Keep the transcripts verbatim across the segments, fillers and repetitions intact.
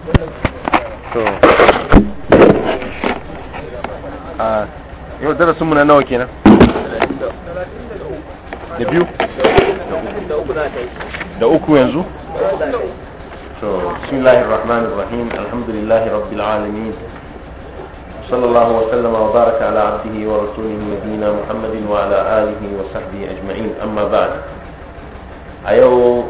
to a yau darasin mu na nawa kenan da biyu da uku yanzu to bismillahir rahmanir rahim alhamdulillahi rabbil alamin sallallahu wa sallama wa baraka ala abdihi wa rasulihi nabiyina muhammadin wa ala alihi wa sahbihi ajma'in amma ba'd a yau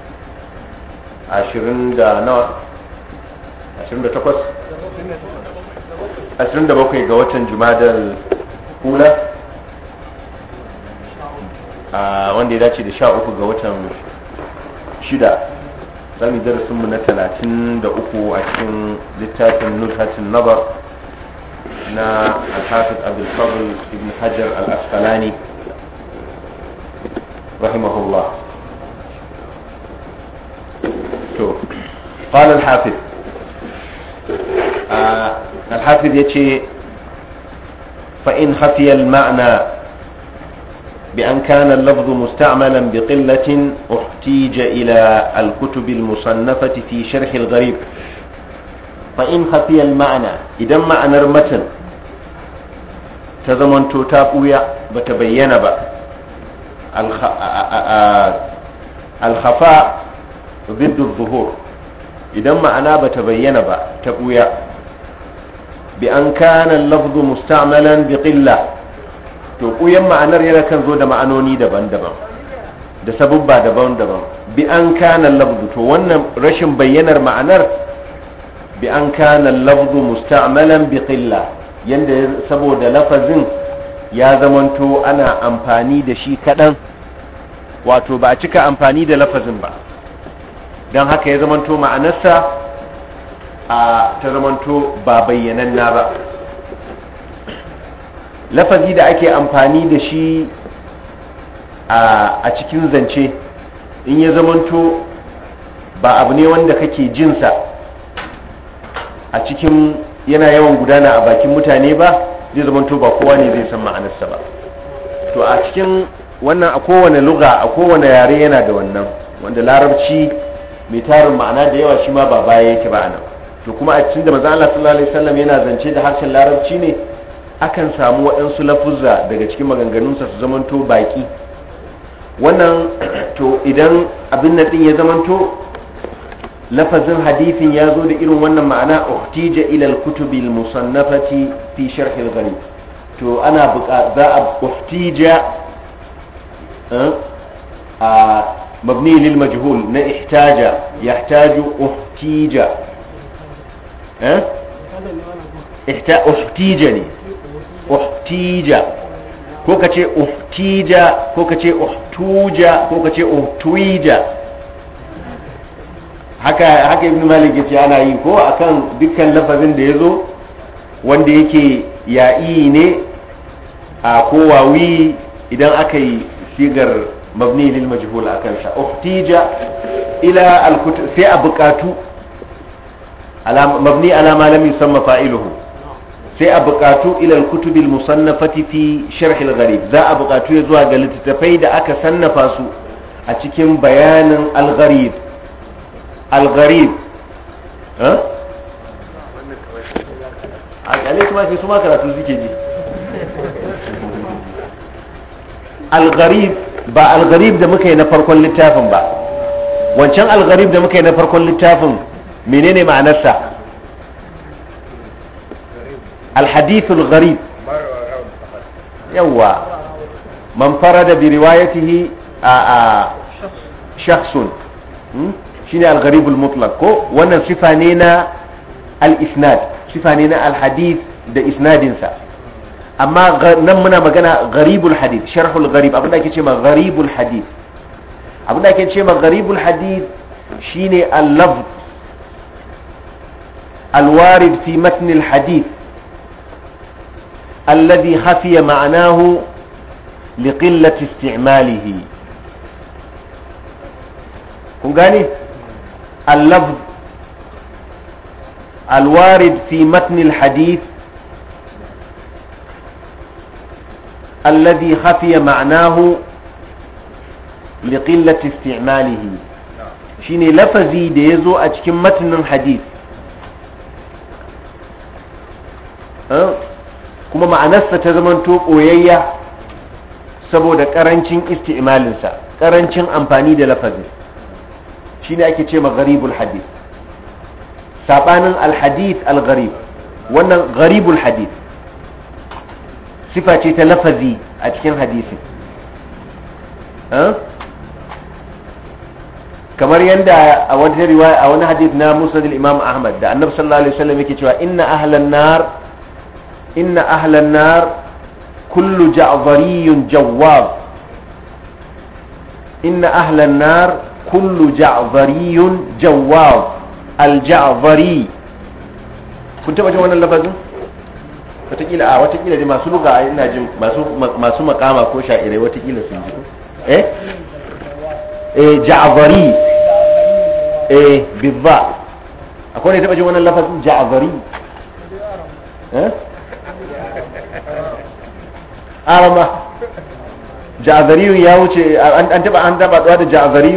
ashirin da nawa ashirin da takwas ashirin da bakwai ga watan jumadal ula a wanda ya dace da sha uku ga watan shida za mu darasinmu na talatin da uku a cikin littafin nuzhatun nabar na al-hafiz abdul fadl ibn hajar al-asqalani rahimahullah. to قال الحافظ آه الحافظ يتي فإن خفي المعنى بأن كان اللفظ مستعملا بقلة احتيج إلى الكتب المصنفة في شرح الغريب. فإن خفي المعنى إذا معنى المتن تضمن تتابويا بتبين با الخ... الخفاء ضد الظهور idan ma'ana ba ta bayyana ba ta ɓuya bi an kana lafzu musta'malan bi qilla to ɓuyan ma'anar yana kan zo da ma'anoni daban-daban da sabubba daban-daban bi an kana lafzu to wannan rashin bayyanar ma'anar bi an kana lafzu musta'malan bi qilla yanda saboda lafazin ya zamanto ana amfani da shi kadan wato ba a cika amfani da lafazin ba don haka ya zamanto ma'anarsa a ta zamanto ba bayyananna ba. Lafazi da ake amfani da shi a cikin zance in ya zamanto ba abu ne wanda kake jinsa a cikin yana yawan gudana a bakin mutane ba, zai zamanto ba kowa ne zai san ma'anarsa ba. To a cikin wannan a kowane lugha a kowane yare yana da wannan, wanda larabci mai tarin ma'ana da yawa shi ma ba baya yake ba anan. To kuma a cikin da manzo Allah sallallahu alaihi wasallam yana zance da harshen larabci ne, akan samu waɗansu lafuzza daga cikin maganganunsa su zamanto baki. Wannan to idan abin nan din ya zamanto lafazin hadithin ya zo da irin wannan ma'ana uhtija ila al-kutubi al-musannafati fi sharh al-gharib, to ana buƙa za a uhtija a مبني للمجهول نا احتاج يحتاج احتيج ها احتاج احتيجني احتيج ko kace uhtija ko kace uhtuja ko kace uhtuija haka haka ibn malik yace ana yi ko akan dukkan lafazin da yazo wanda yake ya'i ne a ko wawi idan aka yi sigar مبني للمجهول أكنشا احتيج إلى الكتب في أبقاتو على مبني على ما لم يسمى فاعله في أبقاتو إلى الكتب المصنفة في شرح الغريب ذا أبقاتو يزوى قالت تفيد أكا سنفاسو أتكين بيان الغريب الغريب ها عليك ما كي سما كراتو زيكي جي الغريب ba al-gharib da muka yi na farkon littafin ba. Wancan al-gharib da muka yi na farkon littafin menene ma'anarsa? al-hadith al-gharib yawa man farada bi riwayatihi a a shakhsun shine al-gharib al-mutlaq ko wannan sifa ne na al-isnad, sifa ne na al-hadith da isnadinsa. amma nan muna magana gharibul hadith, sharhul gharib, abinda ake ce ma gharibul hadith. Abinda ake ce ma gharibul hadith shine al-lafz al-warid fi matn al-hadith alladhi khafiya ma'nahu liqillati isti'malihi. kun gane al-lafz al-warid fi matn al-hadith الذي خفي معناه لقلة استعماله shine lafazi da yazo a cikin matanin hadith kuma ma'anarsa ta zamanto ɓoyayya saboda ƙarancin isti'malinsa, ƙarancin amfani da lafazin, shine ake ce ma gharibul hadith. sabanin al-hadith al-gharib, wannan gharibul hadith sifa ce ta lafazi a cikin hadisin, kamar yadda a wata riwaya a wani hadith na musnad al-imam ahmad da annabi sallallahu alaihi wasallam yake cewa inna ahlan nar inna ahlan nar kullu ja'dhariyun jawwab inna ahlan nar kullu ja'dhariyun jawwab al-ja'dhari. kun taba jin wannan lafazin watakila a watakila dai masu luga ina jin masu masu makama ko sha'irai watakila sun ji eh eh ja'dhari eh bizza akwai ne taba jin wannan lafazin ja'dhari eh arama ja'dhari ya wuce an taba an taba da ja'dhari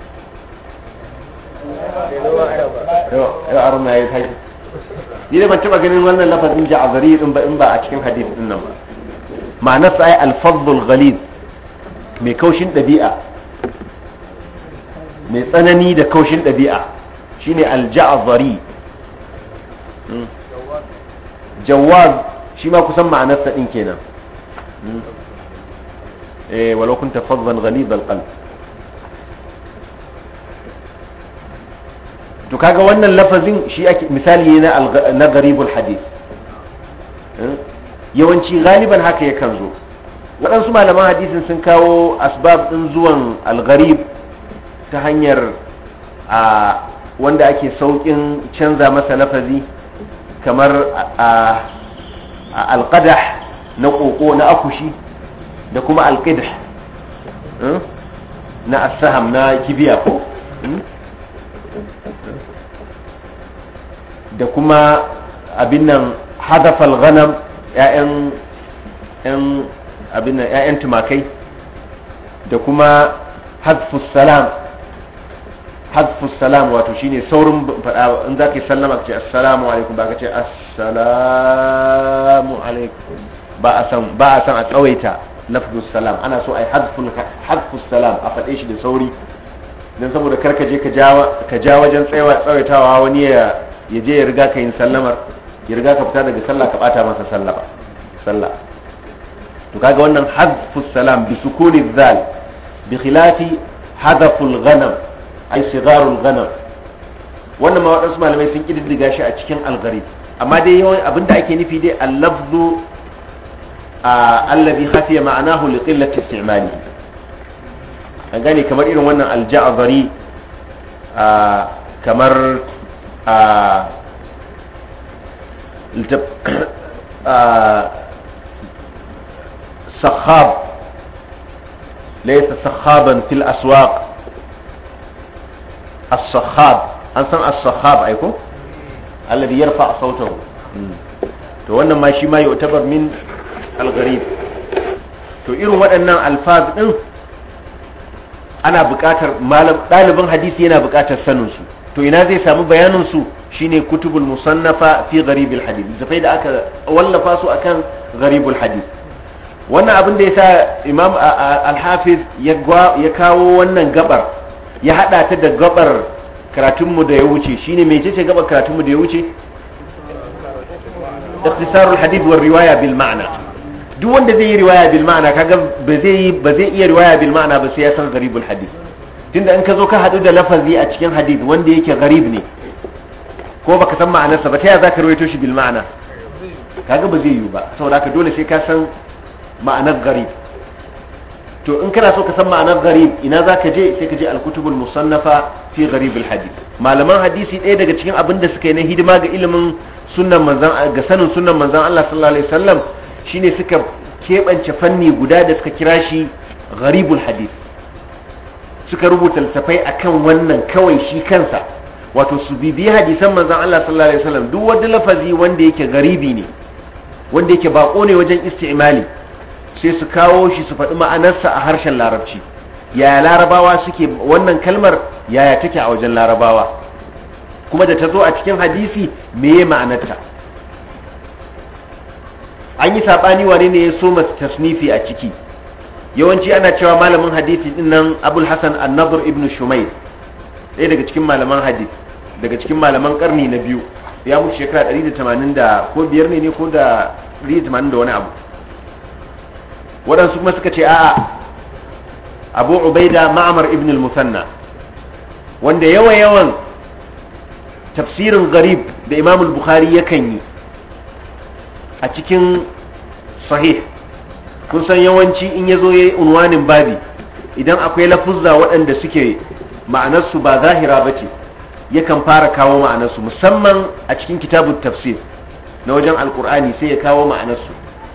yo yo arama yayi kai ni da ban taba ganin wannan lafazin ja'dhari din ba in ba a cikin hadisi din nan ba ma'anar sa ai al-fadl ghalid mai kaushin dabi'a mai tsanani da kaushin ɗabi'a shine al-ja'dhari. jawaz shi ma kusan ma'anarsa din kenan eh walau kunta faddan ghalid al-qalb. to kaga wannan lafazin shi ake misali na na gharibul hadith, yawanci galiban haka yakan zo. waɗansu malaman hadisin sun kawo asbab din zuwan al-gharib ta hanyar a wanda ake saukin canza masa lafazi, kamar a alqadah na koko na akushi da kuma alqidah na as-saham na kibiya ko da kuma abin nan hadafal ghanam ya'yan yan abin nan ya'yan tumakai da kuma hadfus salam hadfus salam wato shine saurin fada in zaka sallama ka ce assalamu alaikum ba ka ce assalamu alaikum ba a san ba a san a tsawaita lafzus salam, ana so ai hadful hadfus salam a fade shi da sauri dan saboda karka je ka ja ka ja wajen tsayawa tsawaitawa wani ya ya je ya riga ka yin sallamar ya riga ka fita daga sallah ka bata masa sallah sallah to kaga wannan hadfus salam bi sukuni dhal bi khilafi hadaful ghanam ay sigarul ghanam. wannan ma wadansu malamai sun kididdiga shi a cikin al-gharib, amma dai yawan abinda ake nufi dai al-lafzu alladhi khafiya ma'anahu li qillati istimali. an gane kamar irin wannan al-ja'dhari kamar sakhab laysa sakhaban fil aswaq. الصخاب an san as-sakhab ai ko alladhi yarfa sautahu to wannan ma shi ma yu'tabar min al-gharib. to irin waɗannan alfaz din ana buƙatar malam ɗalibin hadisi yana buƙatar sanin su. to ina zai samu bayanin su shine kutubul musannafa fi gharib al-hadith, zafai da aka wallafa su akan gharib al-hadith. wannan abin da yasa imam al-hafiz ya kawo wannan gabar ya hada ta da gabar karatunmu da ya wuce, shine mai ce gabar karatunmu da ya wuce ikhtisarul hadith war riwaya bil ma'na. duk wanda zai yi riwaya bil ma'na kaga ba zai ba zai iya riwaya bil ma'na ba sai ya san gharibul hadith. tunda in ka zo ka hadu da lafazi a cikin hadith wanda yake gharib ne ko baka san ma'anarsa ba ta ya zaka rawaito shi bil ma'na, kaga ba zai yi ba. saboda haka dole sai ka san ma'anar gharib. to in kana so ka san ma'anar gharib ina zaka je sai ka je al-kutubul musannafa fi gharib al-hadith. malaman hadisi ɗaya daga cikin abin da suka yi na hidima ga ilimin sunnan manzon ga sanin sunnan manzon Allah sallallahu alaihi wasallam shine suka kebance fanni guda da suka kira shi gharibul hadith. suka rubuta littafai akan wannan kawai shi kansa, wato su bibiyi hadisan manzon Allah sallallahu alaihi wasallam duk wani lafazi wanda yake garibi ne wanda yake bako ne wajen istimali sai su kawo shi su faɗi ma'anarsa a harshen larabci. yaya larabawa suke wannan kalmar, yaya take a wajen larabawa, kuma da ta zo a cikin hadisi meye ma'anarta. an yi sabani wane ne ya so tasnifi a ciki. Yawanci ana cewa malamin hadisi din nan Abul Hasan An-Nadr ibn Shumayl, ɗaya daga cikin malaman hadith, daga cikin malaman karni na biyu, ya mutu shekara ɗari da tamanin da ko biyar ne ko da ɗari da tamanin da wani abu. Waɗansu kuma suka ce a'a Abu Ubaida Ma'mar ibn al-Musanna, wanda yawa yawan tafsirin gharib da Imam al-Bukhari yakan yi a cikin sahih. Kun san yawanci in yazo yayi unwanin babi, idan akwai lafuzza waɗanda suke ma'anarsu ba zahira bace, yakan fara kawo ma'anarsu, musamman a cikin kitabut tafsir na wajen alkur'ani sai ya kawo ma'anarsu.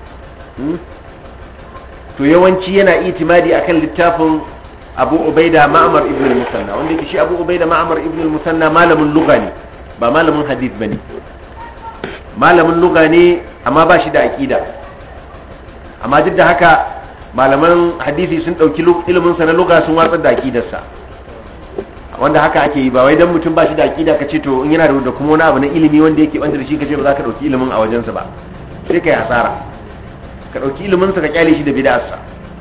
To yawanci yana itimadi akan littafin Abu Ubaida Ma'mar ibn al-Musanna, wanda yake shi Abu Ubaida Ma'mar ibn al-Musanna malamin lugha ne, ba malamin hadith bane. Malamin lugha ne amma ba shi da aqida. Amma duk da haka malaman hadisi sun dauki ilimin sa na lugha sun watsar da aqidarsa. Wanda haka ake yi, ba wai dan mutum ba shi da aqida kace to in yana da kuma wani abu na ilimi wanda yake banda da shi kace ba za ka dauki ilimin a wajensa ba, sai kai hasara. Ka dauki ilimin sa ka kyale shi da bid'arsa.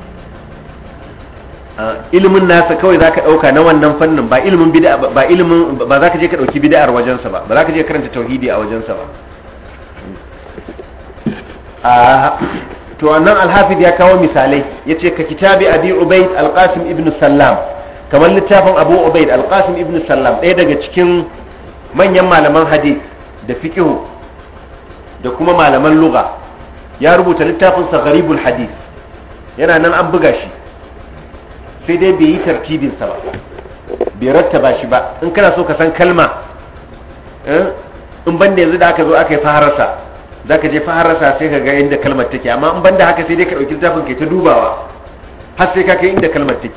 Ilimin nasa kawai za ka dauka na wannan fannin, ba ilimin bid'a ba ilimin ba za ka je ka dauki bid'ar wajensa ba, ba za ka je karanta tauhidi a wajensa ba. To wannan al-Hafiz ya kawo misalai, yace ka kitabi Abi Ubayd al-Qasim ibn Sallam, kamar littafin Abu Ubayd al-Qasim ibn Sallam, ɗaya daga cikin manyan malaman hadith da fiqh da kuma malaman lugha, ya rubuta littafin sa Gharibul Hadith, yana nan an buga shi, sai dai bai yi tartibin sa ba, bai rattaba shi ba. In kana so ka san kalma, in banda yanzu da aka zo aka yi fahararsa, zaka je fahararsa sai ka ga inda kalmar take, amma in banda haka sai dai ka dauki littafin kai ta dubawa har sai ka kai inda kalmar take.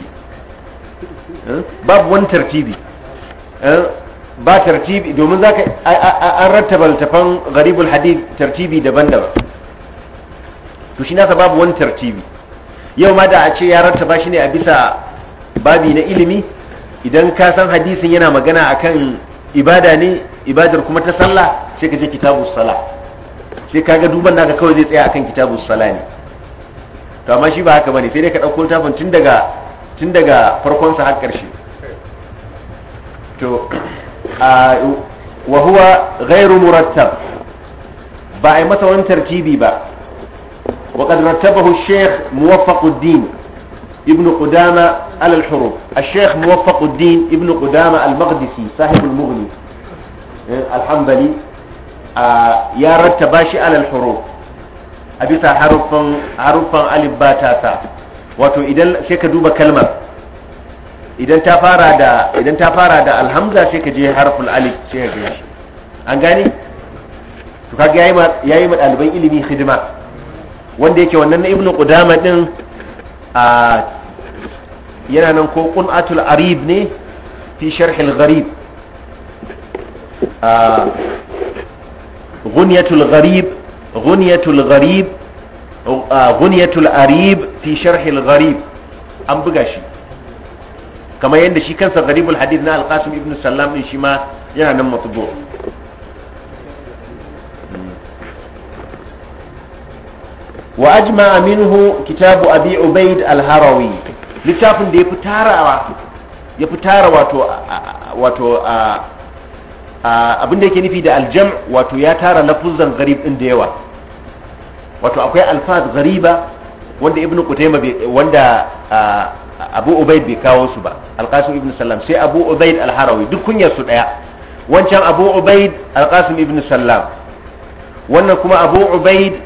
Babu wani tartibi, ba tartibi, domin zaka an rattaba littafan Gharibul Hadith tartibi daban-daban, to shi nasa babu wani tartibi. Yau ma da a ce ya rattaba shi ne a bisa babi na ilimi, idan ka san hadisin yana magana akan ibada ne, ibadar kuma ta sallah, sai ka je kitabus sala, sai kaga duban naka kawai zai tsaya akan kitabus sala ne. To amma shi ba haka bane, sai dai ka dauko littafin tun daga tun daga farkon sa har karshe. To wa huwa ghairu murattab, ba ai masa wani tartibi ba. وقد رتبه الشيخ موفق الدين ابن قدامة على الحروف. الشيخ موفق الدين ابن قدامة المقدسي صاحب المغني الحنبلي يا رتباشي على الحروف أبيسا حرفا حرفا ألف با تاسا. wato idan sai ka duba kalmar, idan ta fara da idan ta fara da alhamza sai ka je harful alif sai ka ga shi an gane. to kaga yayi ma yayi ma daliban ilimi hidima, wanda yake wannan na ibnu qudama din a yana nan ko qun'atul arib ne fi sharh al-gharib, a ghunyatul gharib ghunyatul gharib ghunyatul arib fi sharh al-gharib, an buga shi kamar yadda shi kansa gharibul hadith na al-Qasim ibn Sallam din shi ma yana nan matbu'. وأجمع منه كتاب أبي عبيد الهروي، littafin da ya fi tarawa ya fi tara wato wato abin da yake nufi da aljam, wato ya tara lafuzan gharib din da yawa. Wato akwai alfaz ghariba wanda ibnu Qutayma wanda Abu Ubaid bai kawo su ba, Al-Qasim ibn Sallam, sai Abu Ubaid al-Harawi, duk kunyar su daya. Wancan Abu Ubaid Al-Qasim ibn Sallam, wannan kuma Abu Ubaid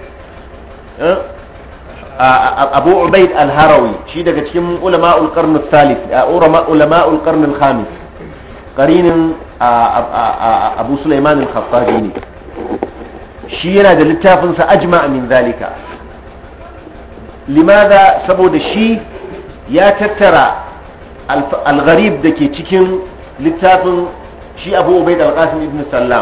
Abu Ubaid al-Harawi, shi daga cikin ulama'ul qarn al-thalith, ulama'ul qarn al-khamis, qarinin Abu Sulaiman al-Khattabi ne. Shi yana da littafin sa ajma' min zalika. Limadha? saboda shi ya tattara al-gharib dake cikin littafin shi Abu Ubaid al-Qasim ibn Sallam,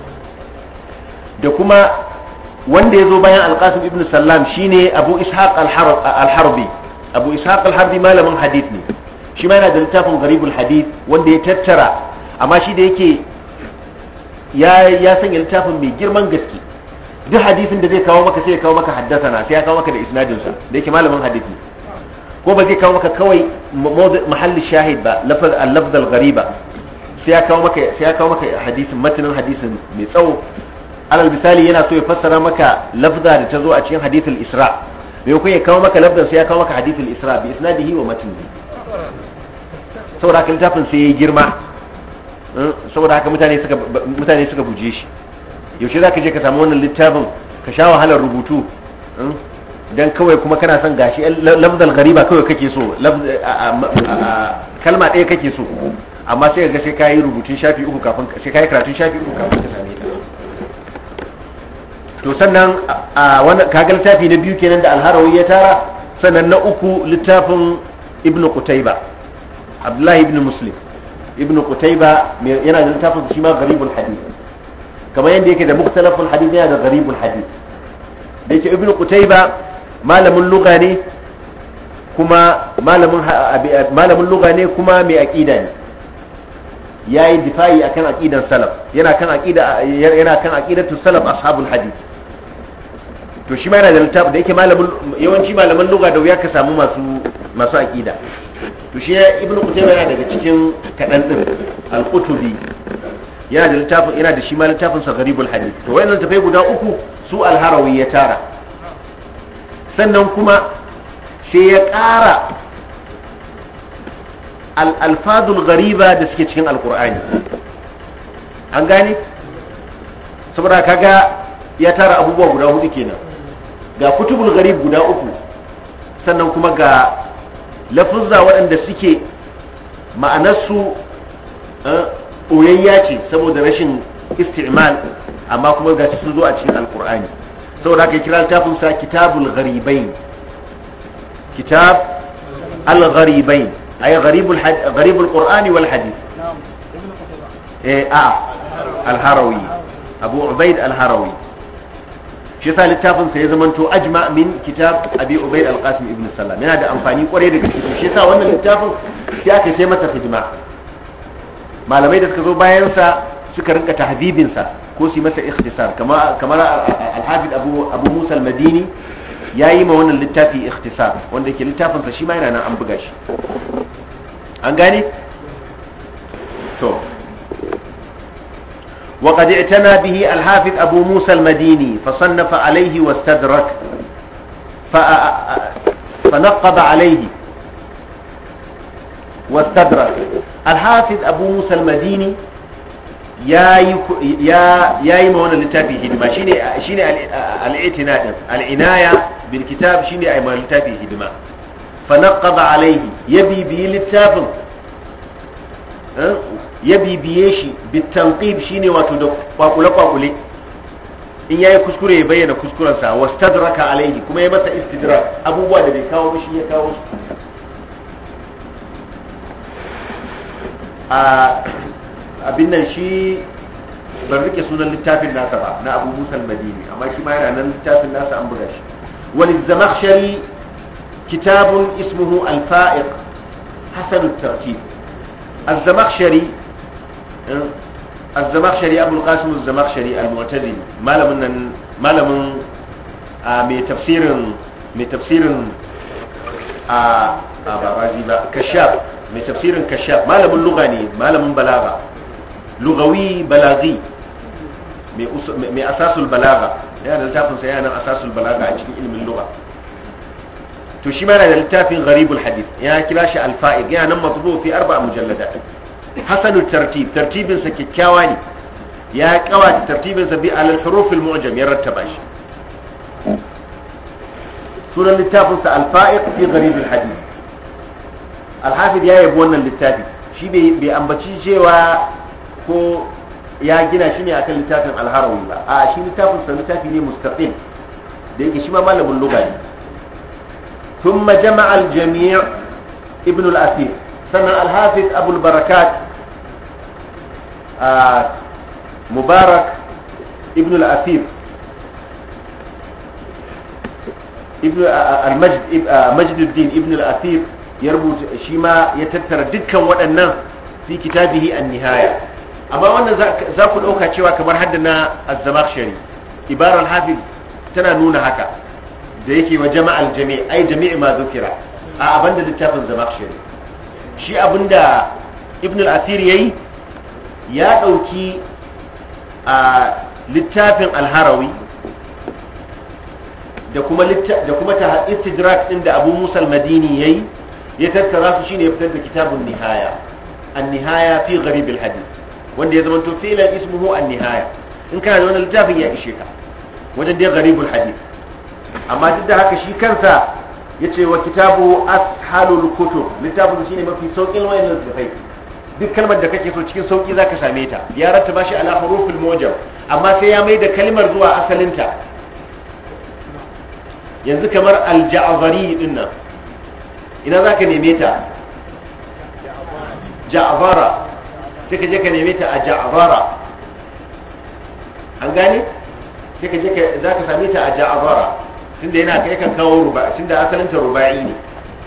da kuma wanda ya zo bayan Al-Qasim ibn Sallam shine Abu Ishaq al-Harbi. Abu Ishaq al-Harbi malamin hadith ne, shi ma yana da littafin Gharibul Hadith wanda ya tattara, amma shi da yake ya ya sanya littafin mai girman gaske, duk hadisin da zai kawo maka sai ya kawo maka haddathana sai ya kawo maka da isnadin sa da yake malamin hadisi ko ba zai kawo maka kawai mahalli shahid ba lafaz al-lafz al-ghariba sai ya kawo maka sai ya kawo maka hadisin matanin hadisin mai tsawo alal misali yana so ya fassara maka lafza da ta zo a cikin hadithul isra bai ko ya kawo maka lafzan sai ya kawo maka hadithul isra bi isnadihi wa matnihi saboda haka littafin sai ya girma saboda haka mutane suka mutane suka buje shi yaushe zaka je ka samu wannan littafin ka sha wahalar rubutu dan kawai kuma kana son gashi lafzal ghariba kawai kake so kalma ɗaya kake so amma sai ga sai kai rubutun shafi uku kafin sai kai karatun shafi uku kafin ka same ta to sannan a wannan kaga littafi na biyu kenan da al-Harawi ya tara sannan na uku littafin Ibn Qutayba Abdullahi ibn Muslim Ibn Qutayba yana da littafin shi ma gharibul hadith kamar yadda yake da mukhtalaful hadith yana da gharibul hadith da yake Ibn Qutayba malamin lugha ne kuma malamin malamin lugha ne kuma mai aqida ne yayi difa'i akan aqidan salaf yana kan aqida yana kan aqidatu salaf ashabul hadith to shi ma yana da littafi da yake malamin yawanci malaman lugha da wuya ka samu masu masu aqida to shi Ibn Qutayba yana daga cikin kadan din al-Qutubi yana da littafin yana da shi ma littafin sa gharibul hadith to wayannan tafai guda uku su al-Harawi ya tara sannan kuma sai ya ƙara al-alfadul ghariba da suke cikin alqur'ani an gane saboda kaga ya tara abubuwa guda hudu kenan ga kutubul gharib guda uku sannan kuma ga lafuzza waɗanda suke ma'anarsu ɓoyayya ce saboda rashin isti'mal amma kuma ga sun zo a cikin alkur'ani saboda haka kira littafin sa kitabul gharibain kitab al-gharibain ay gharibul gharibul qur'ani wal hadith eh a al-Harawi Abu Ubaid al-Harawi shi yasa littafin sa ya zamanto ajma min kitab Abi Ubaid al-Qasim ibn Sallam yana da amfani kwarai da gaske shi yasa wannan littafin sai aka kai masa hidima malamai da suka zo bayan sa suka rinka tahdibin sa ko su masa ikhtisar kamar kamar al-Hafiz Abu Abu Musa al-Madini yayi ma wannan littafi ikhtisar wanda yake littafin sa shi ma yana nan an buga shi an gane to وقد اعتنى به الحافظ أبو موسى المديني فصنف عليه واستدرك فنقب عليه واستدرك الحافظ أبو موسى المديني يا يا يا يمون اللتابي هدما شيني شيني الاعتناء العناية بالكتاب شيني أي مون اللتابي هدما فنقب عليه يبي به للتافن ya bibiye shi bitanqib shine wato da kwakule kwakule in yayi kuskure ya bayyana kuskurensa wastadraka alaihi kuma ya masa istidrak abubuwa da bai kawo ba shi ya kawo shi a abin nan shi ban rike sunan littafin nasa ba na Abu Musa al-Madini amma shi ma yana nan littafin nasa an buga shi wal Zamakhshari kitabun ismuhu al-Fa'iq hasan at-tartib الزمخشري الزمخشري أبو القاسم الزمخشري المعتزلي مالمن مالمن من تفسير من تفسير باباجي با كشاف من تفسير كشاف مالمن لغني مالمن بلاغة لغوي بلاغي من أساس البلاغة يعني التافن سيانا أساس البلاغة عن علم اللغة to shi ma yana da littafin gharibul hadith ya kira shi al-fa'id yana nan matbu fi arba'a mujalladat hasanul tartib tartibin sa kikkiawa ne ya kawa tartibin sa bi al-huruf al-mu'jam ya rattaba shi sunan littafin sa al-fa'id fi gharibul hadith al-hafid ya yabo wannan littafi shi bai ambaci cewa ko ya gina shi ne akan littafin al-Harawi ba a shi littafin sa littafi ne mustaqil da yake shi ma malamin lugha ne ثم جمع الجميع ابن الأثير سنة الحافظ أبو البركات آه مبارك ابن الأثير ابن آه المجد آه مجد الدين ابن الأثير يربط شيما يتتر دكا وأنه في كتابه النهاية أما وأن ذاك الأوكا شوى كما حدنا الزمخشري ibarar hafiz tana nuna haka da yake wa jama'al jami' ai jami'i ma zukira a abanda littafin zamakshari shi abinda ibn al-asir yayi ya dauki a littafin al-harawi da kuma da kuma ta istidrak din da abu musa al-madini yayi ya tattara su shine ya fitar da kitabun nihaya an-nihaya fi gharib al-hadith wanda ya zama to filan ismuhu an-nihaya in kana da wannan littafin ya ishe ka wajen dai gharib al-hadith amma duk da haka shi kansa yace wa kitabu ashalul kutub littafin shine mafi saukin wayannan littafai duk kalmar da kake so cikin sauki zaka same ta ya rattaba shi ala huruful mujam amma sai ya mai da kalmar zuwa asalinta yanzu kamar al-ja'zari dinnan ina zaka neme ta ja'zara sai ka je ka neme ta a ja'zara an gane sai ka je ka zaka same ta a ja'zara tunda yana kai kan kawo ruba tunda asalin ta rubai ne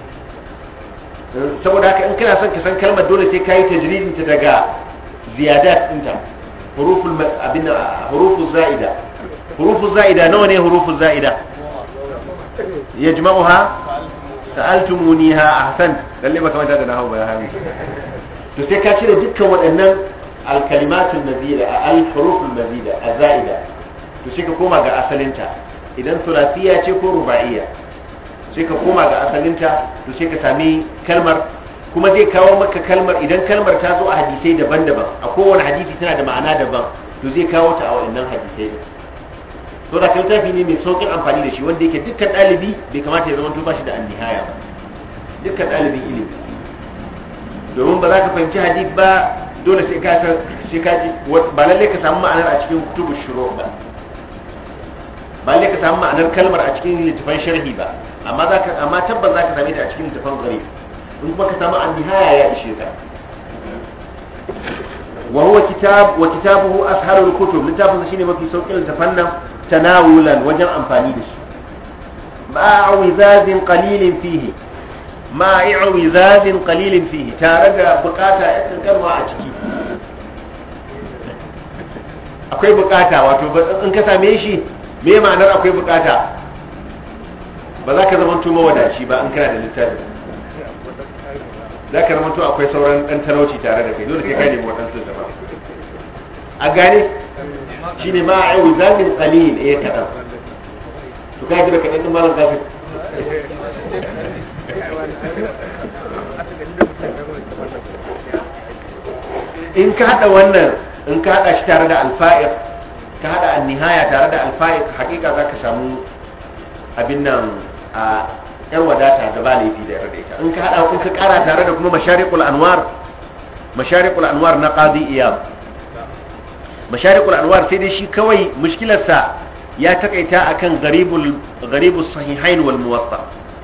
saboda haka in kana son ka san kalmar dole sai kai tajridin ta daga ziyadat dinta huruful abin hurufuz zaida hurufuz zaida nawa ne hurufuz zaida yajma'uha sa'altumuniha ahsan lalle baka manta da nahawu ba ya to sai ka cire dukkan waɗannan al-kalimatul mazida al-huruful mazida az-zaida to sai ka koma ga asalinta idan sulasiya ce ko ruba'iyya sai ka koma ga asalinta to sai ka sami kalmar kuma zai kawo maka kalmar idan kalmar ta zo a hadisai daban-daban a kowane hadisi tana da ma'ana daban to zai kawo ta a wannan hadisai to da kai tafi ne mai saukin amfani da shi wanda yake dukkan dalibi bai kamata ya zama to ba shi da annihaya ba dukkan dalibin ilimi domin ba za ka fahimci hadisi ba dole sai ka sai ka ji ba lalle ka samu ma'anar a cikin kutubu shuru ba ba lalle ka samu ma'anar kalmar a cikin littafin sharhi ba amma zaka amma tabbas zaka same ta a cikin littafin gharib in kuma ka samu an-nihaya ya ishe ka wa huwa kitab wa kitabuhu asharul kutub littafin shine mafi saukin littafan nan tanawulan wajen amfani da shi ma'a wizazin qalilin fihi ma'a wizazin qalilin fihi tare da bukata ya kankarwa a ciki akwai bukata wato in ka same shi me ma'anar akwai bukata ba za ka zama to mawadaci ba in kana da littafi za ka zama to akwai sauran dan talauci tare da kai dole sai ka nemi wadansu da ba a gane shine ma ai wizamin qalil eh kadan to kai da kadan din malam kafin in ka hada wannan in ka hada shi tare da alfa'iq ka hada an-nihaya tare da alfa'iq hakika zaka samu abin nan a yan wadata da ba laifi da yarda ita in ka hada in ka kara tare da kuma mashariqul anwar mashariqul anwar na qadi iyab mashariqul anwar sai dai shi kawai mushkilarsa ya takaita akan gharibul gharibus sahihain wal muwatta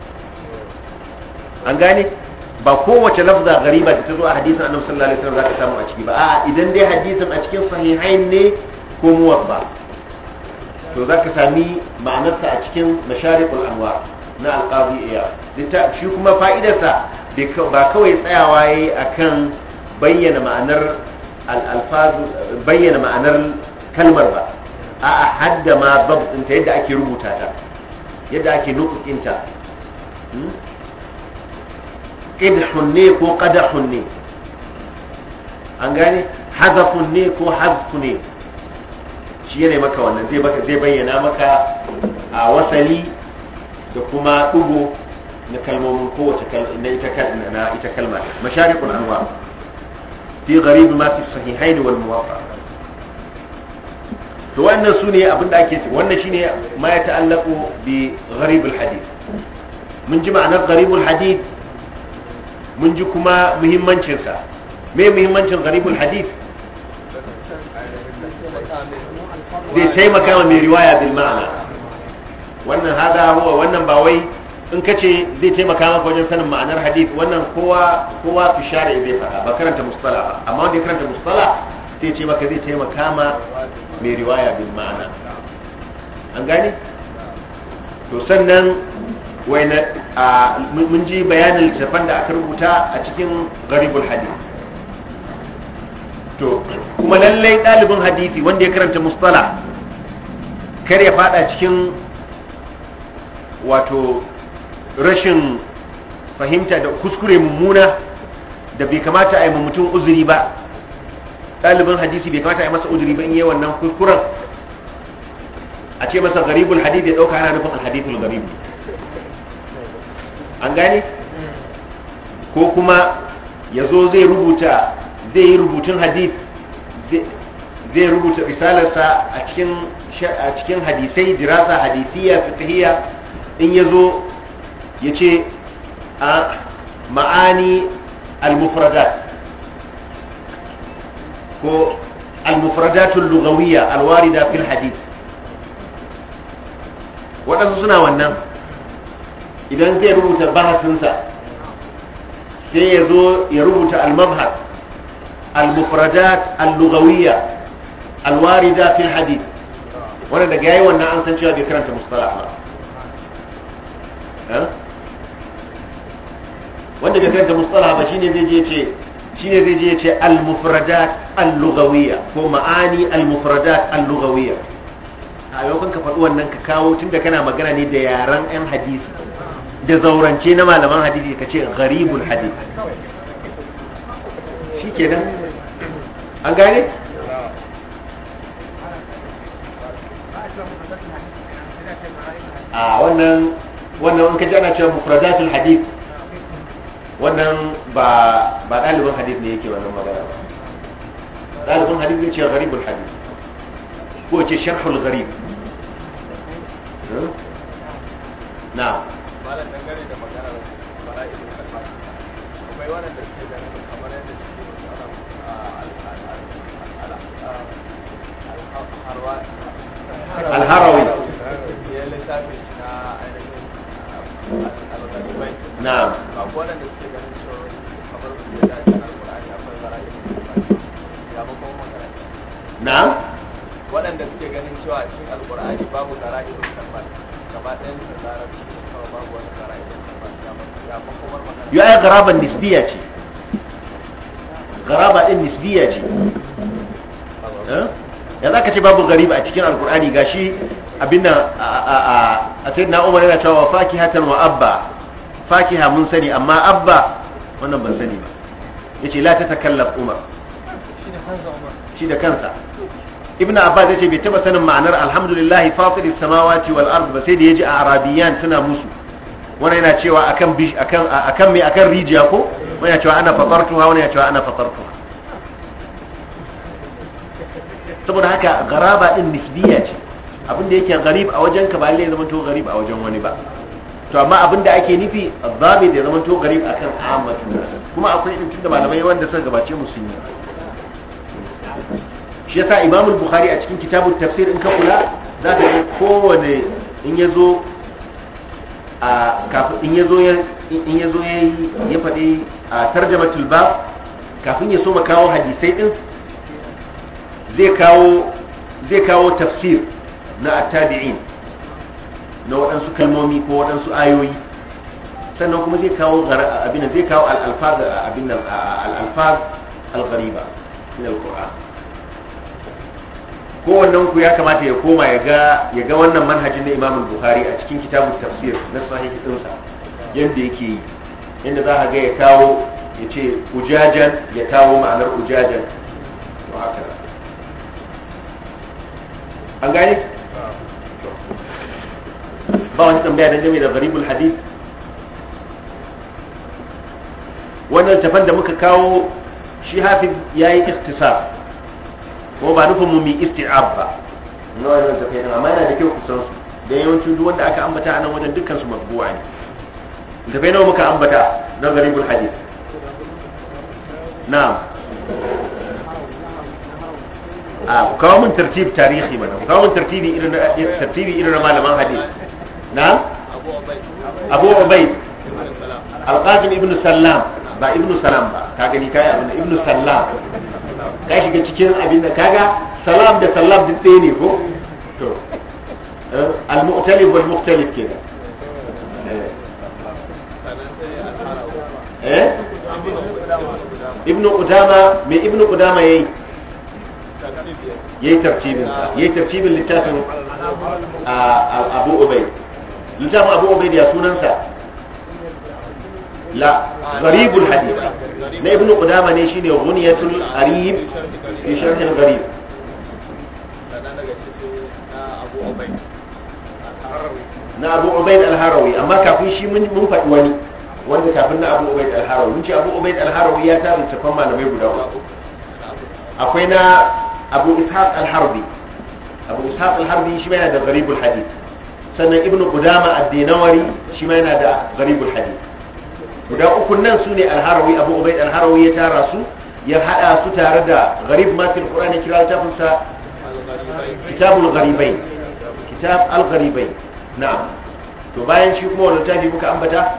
an gane ba kowace lafza gariba da ta zo a hadisin annabi sallallahu alaihi wasallam zaka samu a ciki ba a'a idan dai hadisin a cikin sahihain ne ko muwatta to zaka sami ma'anarsa a cikin mashariqul anwar na alqadi iya shi kuma fa'idarsa ba kawai tsayawa yayi akan bayyana ma'anar al-alfaz bayyana ma'anar kalmar ba a'a hadda ma dabtinta yadda ake rubuta ta yadda ake nutukinta qidhun ne ko qadahun ne an gane hazafun ne ko hazfu ne shi yana maka wannan zai baka zai bayyana maka a wasali da kuma dugo na kalmomin kowace na ita kalma na ita kalma mashariqul anwar fi gharib ma fi sahihain wal muwatta to wannan sune abinda ake wannan shine ma ya ta'allaqu bi gharib al hadith mun ji ma'anar gharib al hadith mun ji kuma muhimmancin sa me muhimmancin gharib al hadith zai taimaka wa mai riwaya bil ma'ana wannan hada huwa wannan ba wai in kace zai taimaka maka wajen sanin ma'anar hadith wannan kowa kowa fi shari'i zai faɗa ba karanta mustala ba amma wanda ya karanta mustala sai ce maka zai taimaka ma mai riwaya bil ma'ana an gane to sannan waina mun ji bayanin littafan da aka rubuta a cikin gharibul hadith to kuma lallai ɗalibin hadisi wanda ya karanta mustala kar ya fada cikin wato rashin fahimta da kuskure mummuna da bai kamata a yi mutum uzuri ba. ɗalibin hadisi bai kamata a yi masa uzuri ba in yi wannan kuskuren, a ce masa garibul hadith ya ɗauka ana nufin alhadithul garib an gane, ko kuma ya zo zai rubuta zai yi rubutun hadith zai rubuta risalarsa a cikin a cikin hadisai, dirasa hadisiyya fiqhiyya, in ya zo ya ce a ma'ani al-mufradat ko al-mufradatul lughawiyya al-warida fil hadith. waɗansu suna wannan, idan zai rubuta bahasinsa sai ya zo ya rubuta al-mabhas al-mufradat al-lughawiyya al-warida fil hadith, wanda daga yayi wannan an san cewa bai karanta mustalah ba. wanda bai karanta mustalah ba shine zai je ce shine zai je ce al-mufradat al-lughawiyya ko ma'ani al-mufradat al-lughawiyya. a yau kan ka faɗi wannan ka kawo tunda kana magana ne da yaran yan hadisi da zaurance na malaman hadisi ka ce gharibul hadith, shikenan an gane. a wannan wannan in ka ji ana cewa mufradatul hadith, wannan ba ba dalibin hadith ne yake wannan magana ba. dalibin hadith ne ce gharibul hadith ko ce sharhul gharib. na malam dangane da magana fara'idul kalma, akwai wanda suke ganin kamar yadda suke al-harawi ya littafi na ainihin al-ghalibai. na'am ba ko wanda suke ganin cewa kamar su da cikin alqur'ani akwai fara'idul kalma, ya ba kuma magana. na'am waɗanda suke ganin cewa cikin alqur'ani babu fara'idul kalma gaba ɗayan da larabci kawai babu wani fara'idul kalma, ya ba kuma magana. yo ai garaban nisbiya ce, garaba din nisbiya ce. ya za ka ce babu gariba a cikin alkur'ani gashi abin nan a sai na umar yana cewa fakihatan wa abba, fakiha mun sani amma abba wannan ban sani ba. ya ce la ta takallaf umar, shi da kansa. ibn abbas ya ce bai taba sanin ma'anar alhamdulillahi fatiris samawati wal ard ba sai da yaji a arabiyan suna musu. wannan yana cewa akan akan akan me akan rijiya ko, wannan yana cewa ana fatartuha, wannan yana cewa ana fatartuha. saboda haka garaba din nisbiya ce, abin da yake garib a wajen ka ba lalle zama to garib a wajen wani ba. to amma abin da ake nufi azabi da zama to garib akan ammatu, kuma akwai irin tunda malamai wanda suka gabace mu sun yi. shi yasa Imam al-Bukhari a cikin kitabut tafsir in ka kula za ka ga kowane in yazo a kafin in yazo in yazo ya faɗi a tarjamatul bab, kafin ya so ma kawo hadisai din zai kawo zai kawo tafsir na at-tabi'in na waɗansu kalmomi ko waɗansu ayoyi, sannan kuma zai kawo abin zai kawo al-alfaz abin al-alfaz al-ghariba min al-Qur'an. kowannen ku ya kamata ya koma ya ga ya ga wannan manhajin na Imam al-Bukhari a cikin kitabut tafsir na sahih dinsa yanda yake yi, yanda za ka ga ya kawo ya ce ujajan, ya kawo ma'anar ujajan to haka an gane. ba wani tambaya dangane da gharibul hadith. wannan tafan da muka kawo shi hafiz yayi ikhtisar, ko ba nufin mu mi isti'ab ba na wannan tafai din, amma yana da kyau ku san su dan yawancin duk wanda aka ambata a nan wajen dukkan su matbu'a ne. tafai nawa muka ambata na gharibul hadith? na'am a kawo mun tartib tarihi mana, kawo mun tartibi irin tartibi irin na malaman hadith. na'am Abu Ubayd Al-Qasim ibn Sallam, ba ibn Salam ba, ka gani kai abin ibn Sallam, ka shiga cikin abin da kaga salam da sallam duk ɗaya ne ko to al-mu'talif wal mukhtalif kenan. eh ibn Qudama me ibn Qudama yayi yayi tartibin sa yayi tartibin littafin Abu Ubayd littafin Abu Ubayd ya sunansa la gharibul hadith na ibnu Qudama ne shine ghuniyatul gharib fi sharh al gharib na Abu Ubayd al-Harawi amma kafin shi mun faɗi wani wanda kafin na Abu Ubayd al-Harawi mun ce Abu Ubayd al-Harawi ya tarin tafan malamai guda uku akwai na Abu Ishaq al-Harbi Abu Ishaq al-Harbi shi ma yana da gharibul hadith sannan Ibn Qudama ad-Dinawari shi ma yana da gharibul hadith guda uku nan sune al-Harawi Abu Ubayd al-Harawi ya tara su ya hada su tare da gharib ma fil Qur'an kira littafin sa kitabul gharibain kitab al-gharibain na'am to bayan shi kuma wannan tafi muka ambata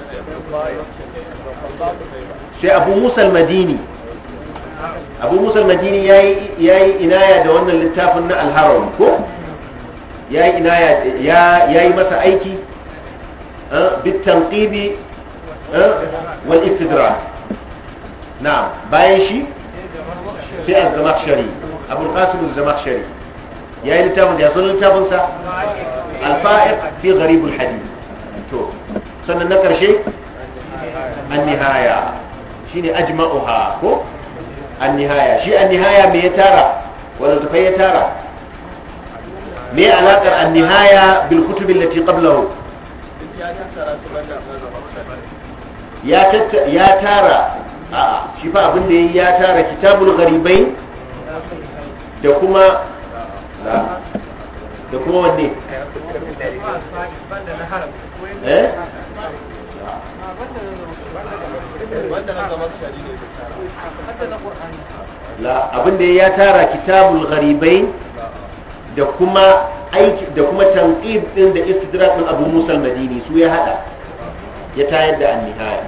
sai Abu Musa al-Madini Abu Musa al-Madini yayi yayi inaya da wannan littafin na al-Harawi ko yayi inaya ya yayi masa aiki bit tanqib wal istidrak na'am bayan shi sai az-Zamakhshari Abu al-Qasim az-Zamakhshari yayi littafin da ya sunan littafin sa al-Fa'iq fi gharib al-hadith to sannan na karshe an-nihaya shine ajma'uha ko an-nihaya shi an-nihaya me ya tara wanda tafai ya tara me alaqar an-nihaya bil kutub allati qablahu ya ya tara a shi fa abin da yayi ya tara kitabul gharibain da kuma da kuma wanne eh la abinda ya tara kitabul gharibain da kuma aiki da kuma tanqib din da istidrak din Abu Musa al-Madini su ya hada ya tayar da an-nihaya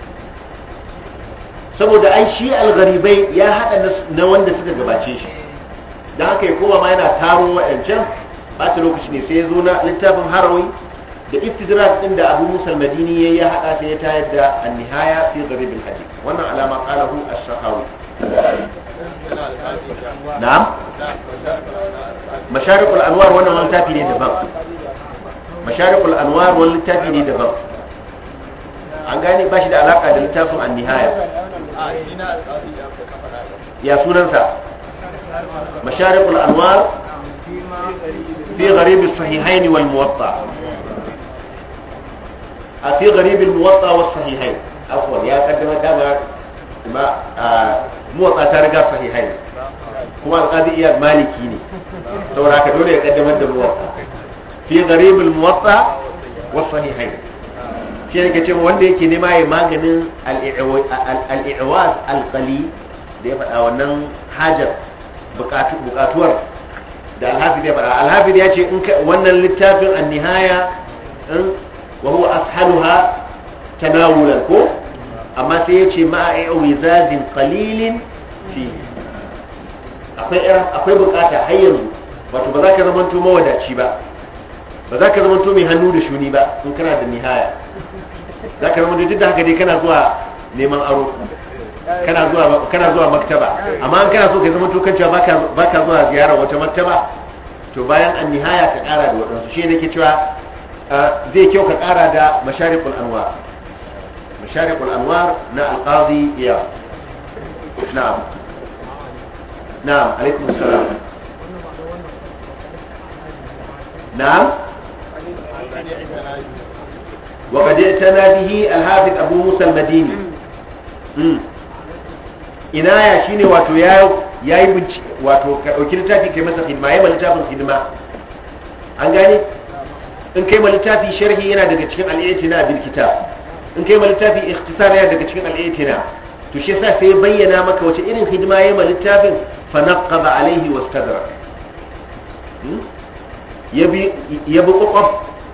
saboda ai shi al-gharibain ya hada na wanda suka gabace shi dan haka ya koma ma yana taro wayancan ba ta lokaci ne sai ya zo na littafin Harawi da istidrak din da Abu Musa al-Madini yayi ya hada sai ya tayar da an-nihaya fi gharib al-hadith wannan alama qalahu ash-Shahawi na'am masharif al-anwar wannan wani tafi ne daban masharif al-anwar wani tafi ne daban an gane ba shi da alaka da littafin an-nihaya ya sunansa masharif al-anwar fi gharib as-sahihayn wal muwatta في غريب الموطأ والصحيحين عفوا يا قدم دابا ما موطأ ترجع صحيحين كما القاضي إياد مالكي ne saboda haka dole ya kaddamar da muwatta fi gharib al-muwatta wa sahihain shi ne kace wanda yake nema ya maganin al-i'waz al-qali da ya faɗa wannan hajar bukatu bukatuwar da al-hafiz ya faɗa al-hafiz ya ce in wannan littafin an-nihaya وهو أسهلها تناولا كو أما سيأتي مع إعوزاز قليل فيه akwai bukata har yanzu wato ba za ka zamanto mawadaci ba ba za ka zamanto mai hannu da shuni ba in kana da nihaya za ka zamanto duk da haka dai kana zuwa neman aro kana zuwa kana zuwa maktaba amma an kana so ka zamanto kan cewa baka baka zuwa ziyarar wata maktaba to bayan an nihaya ka kara da wadansu shi ne ke cewa zai kyau ka kara da masharikul anwar masharikul anwar na alqadi iya na'am na'am alaikum assalam na'am wa qad i'tana bihi al-hafiz abu musa al-madini inaya shine wato ya yayi bincike wato ka dauki littafi kai masa hidima yayi littafin hidima an gane in kai littafi sharhi yana daga cikin al-i'tina bil kitab in kai littafi ikhtisar yana daga cikin al-i'tina to shi yasa sai bayyana maka wace irin hidima yayi littafin fa naqaba alaihi wastadrak yabi yabi qoqof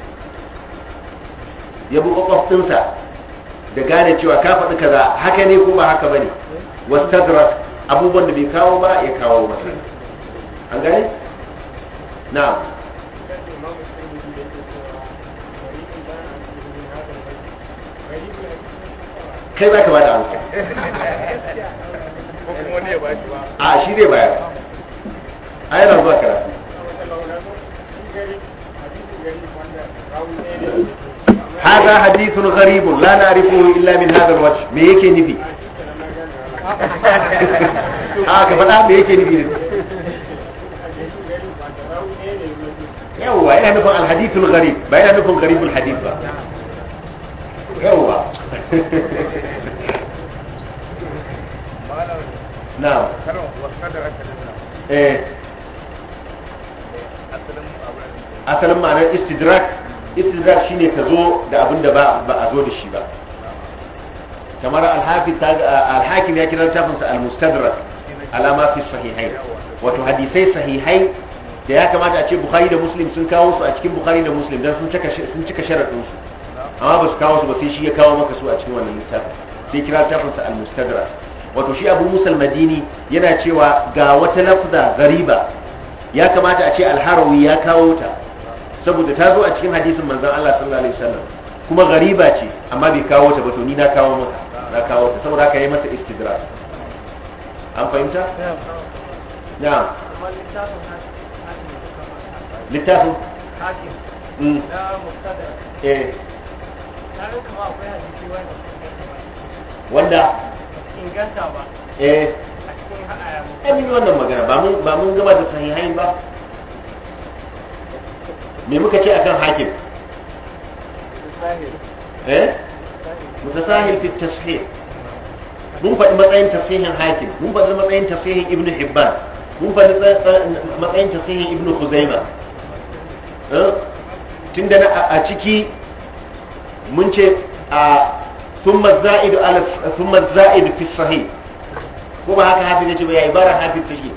yabi qoqof dinsa da gane cewa ka faɗi kaza haka ne ko ba haka bane wastadrak abubuwan da bai kawo ba ya kawo masa an gane na'am kai za ka ba da amsa a shi zai bayar ai yana zuwa karatu هذا حديث غريب لا نعرفه إلا من هذا الوجه me yake nufi a ka faɗa me yake nufi yawwa yana nufin alhadithul gharib ba yana nufin gharibul hadith ba yawwa na'am eh asalin ma'anar istidrak istidrak shine ka zo da abin da ba a zo da shi ba kamar al-hakim ya kira tafinsa al-mustadrak alama fi sahihai wato hadisai sahihai da ya kamata a ce bukhari da muslim sun kawo su a cikin bukhari da muslim dan sun cika sun cika sharadin su amma ba su kawo su ba sai shi ya kawo maka su a cikin wannan littafin sai kira tafinsa al-mustadrak wato shi abu musa al-madini yana cewa ga wata lafza gariba ya kamata a ce al-harawi ya kawo ta saboda ta zo a cikin hadisin manzon Allah sallallahu alaihi wasallam kuma gariba ce amma bai kawo ta ba to ni na kawo maka na kawo ta saboda haka yayi masa istidrak an fahimta na'am littafin hakim mm da mubtada eh tare kuma akwai hadisi wanda inganta ba eh a cikin haya mu eh wannan magana ba mun ba mun gaba da sahihain ba me muka ce akan hakim eh mutasahil fi tashih mun faɗi matsayin tafsirin hakim mun faɗi matsayin tafsirin ibn hibban mun faɗi matsayin tafsirin ibn khuzaima eh tunda a ciki mun ce a ثم الزائد على ثم الزائد في الصحيح ko ba haka hafi yace ba ya ibara hafi take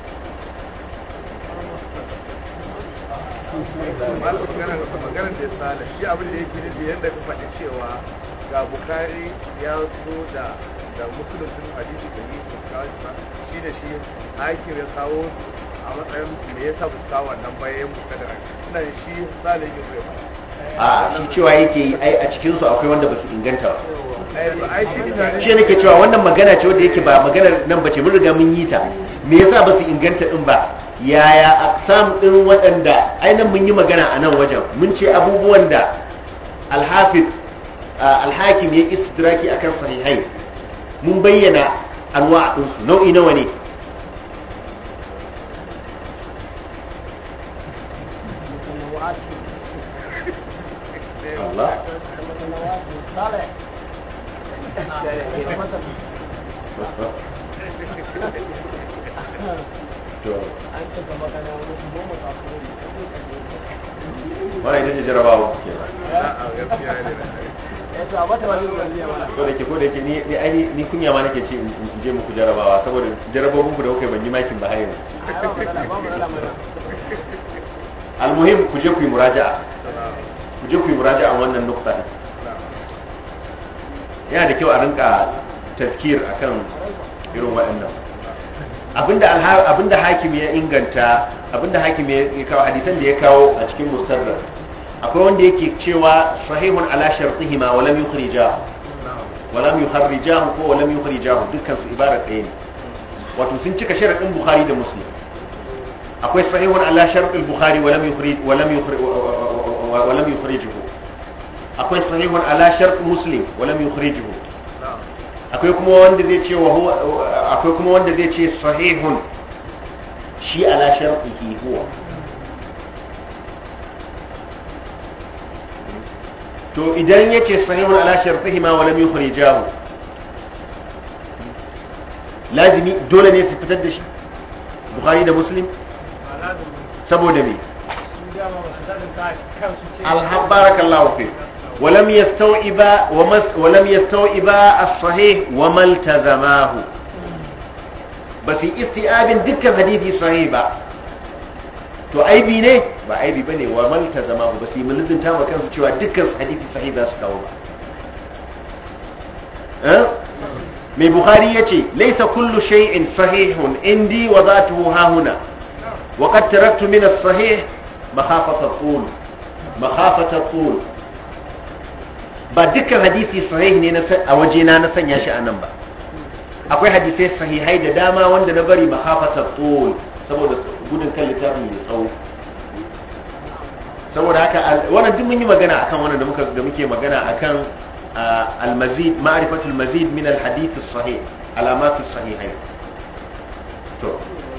magana magana da sala shi abin da yake nufi yadda ka faɗi cewa ga bukari ya zo da da muslim sun hadisi da yi shi da shi hakim ya kawo a matsayin me yasa ba su kawo wannan bayan bukari ina shi sala yake zai faɗa a shi cewa yake yi ai a cikin su akwai wanda ba su inganta ba shi nake cewa wannan magana ce wanda yake ba magana nan bace mun riga mun yi ta me yasa ba su inganta din ba yaya aqsam din waɗanda ai nan mun yi magana a nan wajen mun ce abubuwan da al-hafiz al-hakim ya istidraki akan sahihai mun bayyana anwa' din su nau'i nawa ne Allah wani ita ce jarabawa ke ko da ke ko da ke ni kunya ma nake ce in je muku jarabawa saboda jarabobin ku da kuka ban yi makin ba har yanzu almuhim ku je ku yi muraja'a ku je ku yi muraja'a wannan nukta din yana da kyau a rinka tafkir akan irin waɗannan abinda abinda hakim ya inganta abinda hakim ya kawo hadisan da ya kawo a cikin mustadrak akwai wanda yake cewa sahihun ala shartihima wa lam yukhrijahu wa lam yukharrijahu ko wa lam yukhrijahu dukkan su ibara ɗaya ne wato sun cika sharadin bukhari da muslim akwai sahihun ala shartil bukhari wa lam yukhrij wa lam yukhrij wa lam yukhrijuhu akwai sahihun ala shart muslim wa lam yukhrijuhu akwai kuma wanda zai ce wa huwa akwai kuma wanda zai ce sahihun shi ala shartihi huwa to idan yake sahihun ala shartihi ma wa lam yukhrijahu lazimi dole ne su fitar da shi bukhari da muslim saboda me alhamdulillah fi ولم يستوعب ولم يستوعب الصحيح وما التزماه بس استيعاب دكان حديثي صحيح با to aibi ne ba aibi bane wa mal tazamahu basi mun lidinta ma kansu cewa dukkan hadisi sahih za su kawo ba eh mai bukhari yace laysa kullu shay'in sahihun indi wa dhatuhu ha huna wa qad taraktu min as-sahih makhafata al-qul makhafata al-qul ba dukkan hadisi sahih ne a wajena na sanya shi a nan ba akwai hadisai sahihai da dama wanda na bari mahafatar tsohon saboda gudun kan littafin ya tsawo. Saboda haka wannan duk mun yi magana akan wannan da muka da muke magana akan al-mazid ma'rifatul mazid min al-hadith as-sahih alamat as-sahihain. to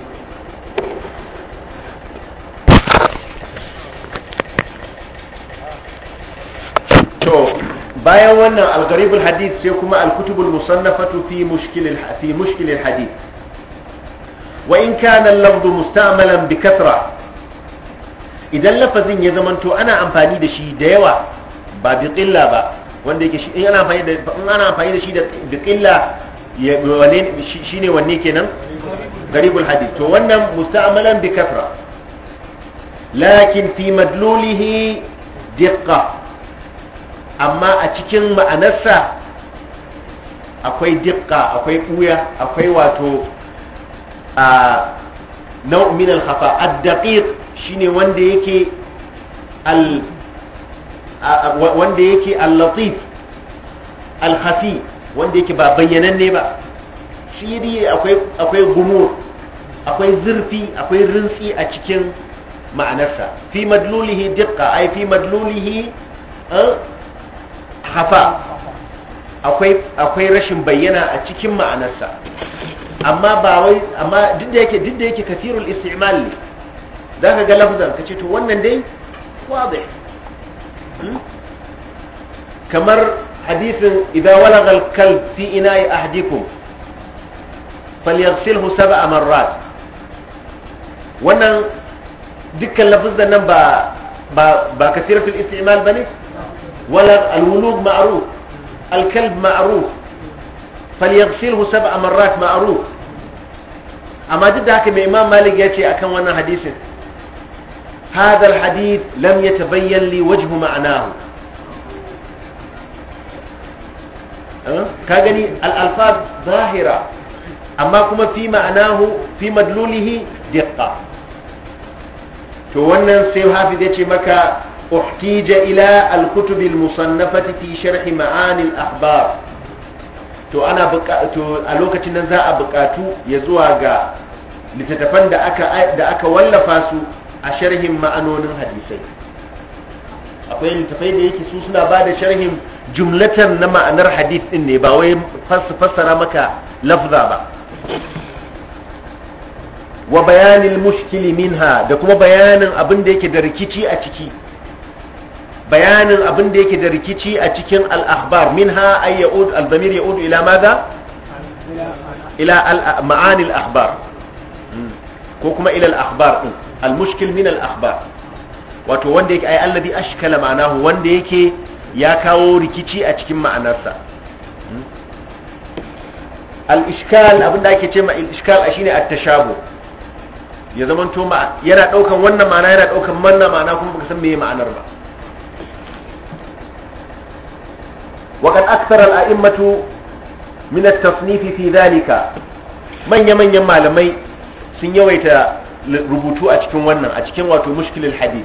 to bayan wannan al-gharib al-hadith sai kuma al-kutub al-musannafatu fi mushkil fi mushkil al-hadith wa in kana al-lafz musta'malan bi kathra. Idan lafazin ya zamanto ana amfani da shi da yawa ba bi qilla ba, wanda yake shi in ana amfani da in ana amfani da shi da bi qilla ya wane shine wanne kenan garibul hadith. To wannan musta'malan bi kathra lakin fi madlulihi diqqa, amma a cikin ma'anarsa akwai diqqa, akwai buya, akwai wato a nau' min al-khafa. ad-daqiq shine wanda yake al wanda yake al-latif al-khafi, wanda yake ba bayyananne ba. shi dai akwai akwai gumur, akwai zurfi, akwai rintsi a cikin ma'anarsa. fi madlulihi diqqa ay fi madlulihi khafa, akwai akwai rashin bayyana a cikin ma'anarsa. amma ba wai amma duk da yake duk da yake kathirul isti'mal ne, za ka ga lafzan ka ce to wannan dai wadih. kamar hadithin idza walagha al-kalb fi ina'i ahadikum falyaghsilhu sab'a marrat. wannan dukkan lafzan nan ba ba ba kathiratul isti'mal bane. wala al-wulug ma'ruf, al-kalb ma'ruf, falyaghsilhu sab'a marrat ma'ruf. amma duk da haka mai imam malik ya ce akan wannan hadisin هذا الحديث لم يتبين لي وجه معناه. كاغني الألفاظ ظاهرة أما كما في معناه في مدلوله دقة. فوانا سيو حافظ يتي مكا احتيج إلى الكتب المصنفة في شرح معاني الأخبار. to ana buƙatu a lokacin nan za a buƙatu ya zuwa ga littattafan da aka da aka wallafa su a sharhin ma'anonin hadisai. akwai littafai da yake su suna ba da sharhin jumlatan na ma'anar hadith din ne, ba wai fassara maka lafza ba. wa bayanil mushkili minha, da kuma bayanin abin da yake da rikici a ciki. bayanin abin da yake da rikici a cikin al-akhbar minha ay ya'ud al-damir ya'ud ila madha ila ma'ani al-akhbar ko kuma ila al-akhbar din al-mushkil min al-akhbar, wato wanda yake ay alladhi ashkala ma'anahu, wanda yake ya kawo rikici a cikin ma'anarsa. al-ishkal abinda ake ce ma al-ishkal shine at-tashabuh, ya zamanto ma yana daukan wannan ma'ana yana daukan wannan ma'ana kuma baka san meye ma'anar ba. wa kad akthara al-a'immatu min at-tasnif fi dhalika, manya manyan malamai sun yawaita rubutu a cikin wannan, a cikin wato mushkilul hadith.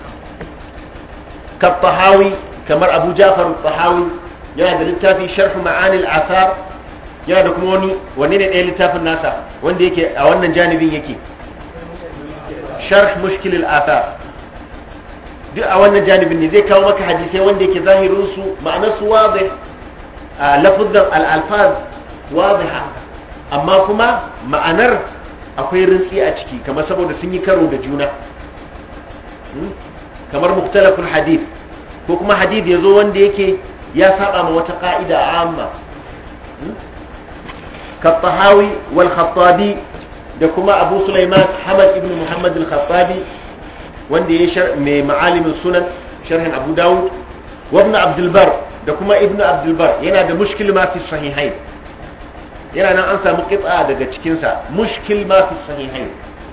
ka tahawi, kamar abu ja'far tahawi yana da littafi sharh ma'ani al-athar, yana da kuma wani wanne ne ɗaya littafin nasa wanda yake a wannan janibin yake sharh mushkil al-athar. duk a wannan janibin ne zai kawo maka hadisai wanda yake zahirin su ma'anar su wadih, lafuzan al-alfaz wadiha, amma kuma ma'anar akwai rintsi a ciki, kamar saboda sun yi karo da juna. kamar mukhtalaful hadith, ko kuma hadith yazo wanda yake ya saba ma wata ka'ida amma. ka tahawi wal khattabi, da kuma abu sulaiman hamad ibn muhammad al-khattabi wanda ya shar mai ma'alimin sunan sharhin abu dawud, wa ibn abdul bar, da kuma ibn abdul bar yana da mushkil ma fi sahihain, yana nan an samu qit'a daga cikin sa mushkil ma fi sahihain.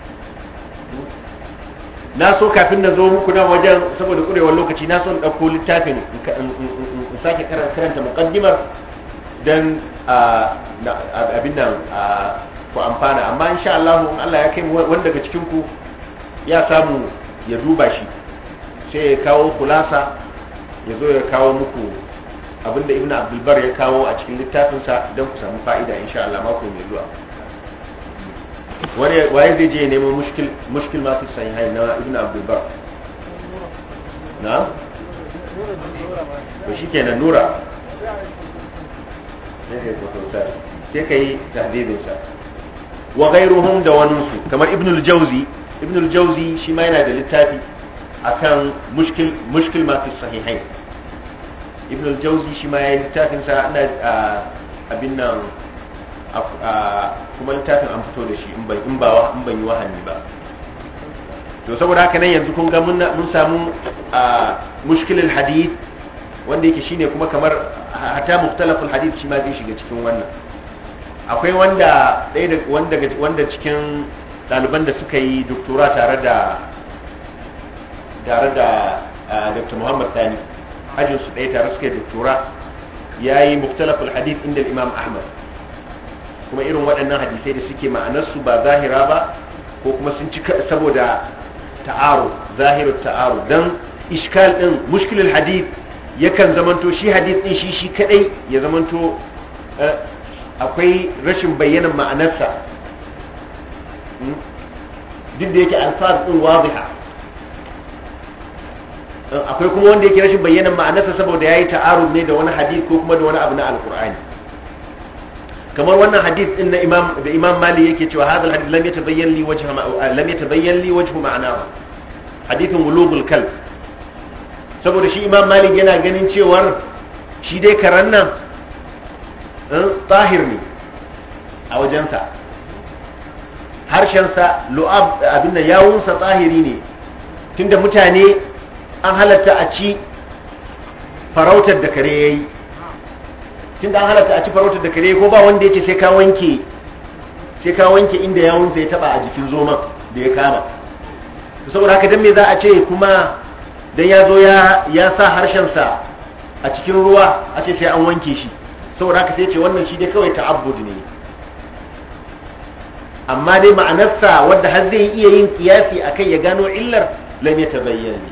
na so kafin na zo muku nan wajen saboda kurewar lokaci na so in dauko littafin in sake karanta muqaddimar dan abin nan ku amfana, amma insha Allah in Allah ya kai wanda daga cikin ku ya samu ya duba shi sai ya kawo kulasa, ya zo ya kawo muku abinda Ibn Abdul Bar ya kawo a cikin littafinsa don ku samu fa'ida insha Allah mako mai zuwa. wani waye zai je nemo mushkil mushkil ma fi sahihain na ibn abdul bar na to shikenan nura sai kai fotosa sai kai tahdidin sa wa ghayruhum da wanusu kamar ibn al-jawzi ibn al-jawzi shi ma yana da littafi akan mushkil mushkil ma fi sahihain ibn al-jawzi shi ma yayin littafin sa ana abin nan kuma littafin an fito da shi in ban in ba in ban yi wahani ba to saboda haka nan yanzu kun ga mun mun samu mushkil al-hadith wanda yake shine kuma kamar hatta mukhtalaf al-hadith shi ma zai shiga cikin wannan akwai wanda ɗaya da wanda wanda cikin ɗaliban da suka yi doktora tare da tare da Dr. Muhammad Sani ajin su ɗaya tare suka yi doktora yayi mukhtalaf al-hadith inda Imam Ahmad kuma irin waɗannan hadisai da suke ma'anarsu ba zahira ba ko kuma sun ci saboda ta'aru zahirut ta'aru dan iskal din mushkilul hadith yakan zamanto shi hadith din shi shi kadai ya zamanto akwai rashin bayyanan ma'anarsa duk da yake alfaz din wadiha akwai kuma wanda yake rashin bayyanan ma'anarsa saboda yayi ta'arud ne da wani hadith ko kuma da wani abu na alqur'ani kamar wannan hadith din na imam da imam mali yake cewa hadal hadith lam yatabayyan li wajhu lam yatabayyan li wajhu ma'anahu hadithun wulugul kalb saboda shi imam malik yana ganin cewar shi dai karan nan tahir ne a wajensa harshensa lu'ab abin da yawunsa tahiri ne tunda mutane an halatta a ci farautar da kare yayi tunda an halatta a ci farautar da kare ko ba wanda yake sai ka wanke sai ka wanke inda yawunsa ya taba a jikin zoman da ya kama saboda haka dan me za a ce kuma dan ya zo ya ya sa harshensa a cikin ruwa a ce sai an wanke shi saboda haka sai ce wannan shi dai kawai ta'abbud ne amma dai ma'anarsa wanda har zai iya yin kiyasi akai ya gano illar lam yatabayyana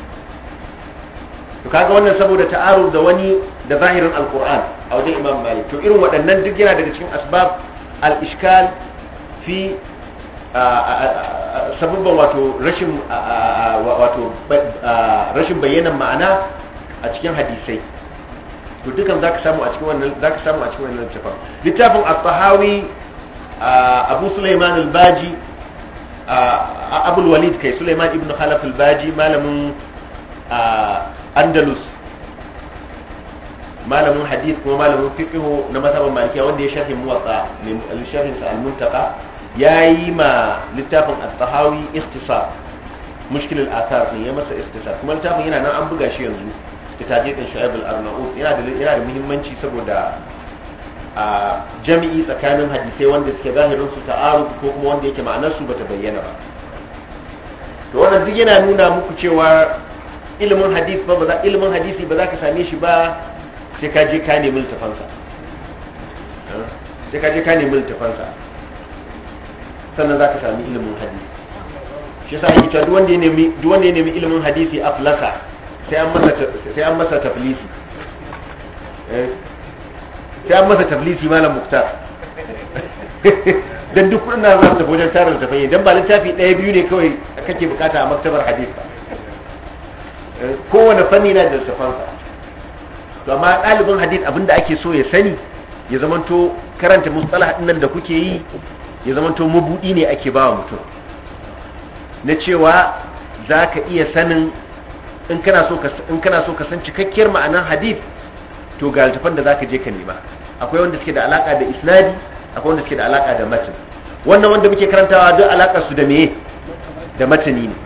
to kaga wannan saboda ta'arud da wani da zahirin alquran a wajen imam malik to irin waɗannan duk yana daga cikin asbab al-ishkal fi sababban wato rashin wato rashin bayyanan ma'ana a cikin hadisai to dukan zaka samu a cikin wannan zaka samu a cikin wannan littafin littafin at-tahawi abu sulaiman al-baji abul walid kai sulaiman ibn khalaf al-baji malamin andalus malamin hadith kuma malamin fiqh na mazhabin malikiya wanda ya sharhi muwatta ne sharhin sa al-muntaqa yayi ma littafin at-tahawi ikhtisar mushkil al-athar ne ya masa ikhtisar kuma littafin yana nan an buga shi yanzu kitabiqin shu'aib al-arnaut yana da yana da muhimmanci saboda a jami'i tsakanin hadisai wanda suke zahirin su ta'arud ko kuma wanda yake ma'anar su bata bayyana ba to wannan duk yana nuna muku cewa ilimin hadith ba za ilimin hadisi ba za ka same shi ba sai ka je ka nemi littafansa sai ka je ka nemi littafansa sannan za ka sami ilimin hadisi shi yasa yake cewa duk wanda ya nemi duk wanda ya nemi ilimin hadisi aflasa sai an masa sai an masa taflisi sai an masa taflisi malam muktar dan duk kudin na za su tafi wajen tarin tafai dan ba littafi ɗaya biyu ne kawai kake bukata a maktabar hadisi ba kowane fanni na da littafansa to amma ɗalibin hadith abinda ake so ya sani ya zamanto karanta mustalah din nan da kuke yi ya zamanto mabudi ne ake bawa mutum na cewa zaka iya sanin in kana so ka in kana so ka san cikakkiyar ma'anar hadith to ga littafan da zaka je ka nema akwai wanda suke da alaka da isnadi akwai wanda suke da alaka da matan wannan wanda muke karantawa duk alakar su da meye da matani ne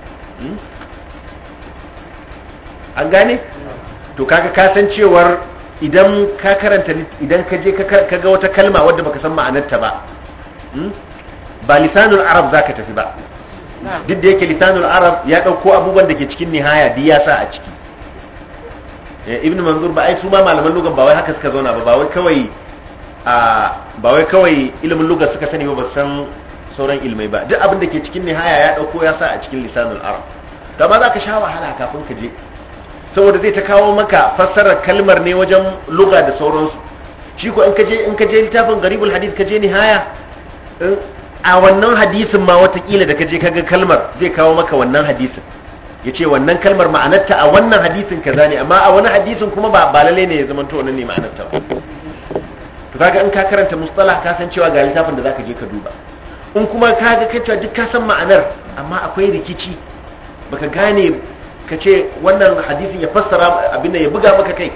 an gane to kaga ka san cewar idan ka karanta idan ka je ka ga wata kalma wadda baka san ma'anarta ba ba lisanul arab zaka tafi ba duk da yake lisanul arab ya dauko abubuwan da ke cikin nihaya duk ya sa a ciki ibnu manzur ba ai su ma malaman lugan ba wai haka suka zauna ba ba wai kawai a ba wai kawai ilimin lugar suka sani ba ba san sauran ilmai ba duk abin da ke cikin nihaya ya dauko ya sa a cikin lisanul arab to amma zaka sha wahala kafin ka je saboda zai ta kawo maka fassarar kalmar ne wajen lugha da sauransu shi ko in ka je in ka je littafin garibul hadith ka je nihaya a wannan hadisin ma watakila da kaje kaga kalmar zai kawo maka wannan hadisin ya ce wannan kalmar ma'anarta a wannan hadisin kaza ne, amma a wani hadisin kuma ba lalle ne ya zama to wannan ne ma'anarta ba. To kaga in ka karanta mustalah ka san cewa ga littafin da zaka je ka duba. In kuma kaga kai cewa duk ka san ma'anar amma akwai rikici baka gane ka ce wannan hadisin ya fassara abin da ya buga maka kai,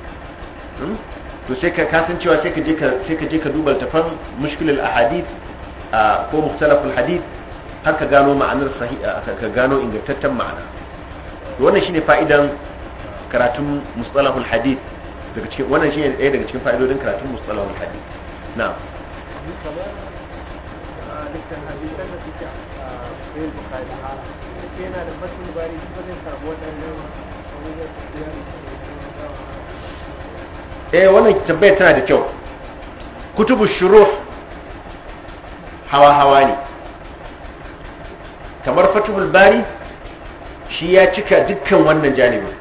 to sai ka kasan cewa sai ka je ka sai ka je ka duba littafin mushkilul ahadith ko mukhtalaful hadith har ka gano ma'anar sahiha ka gano ingantaccen ma'ana. To wannan shine fa'idan karatun mustalahul hadith daga cikin wannan shine ɗaya daga cikin fa'idodin karatun mustalahul hadith. Na'am. dukkan hadisan da suke a sahih bukhari yana da fatul bari ba zai samu wadannan abubuwan da eh wannan tabbata tana da kyau. Kutubu shuruh hawa hawa ne, kamar fatul bari shi ya cika dukkan wannan janibin.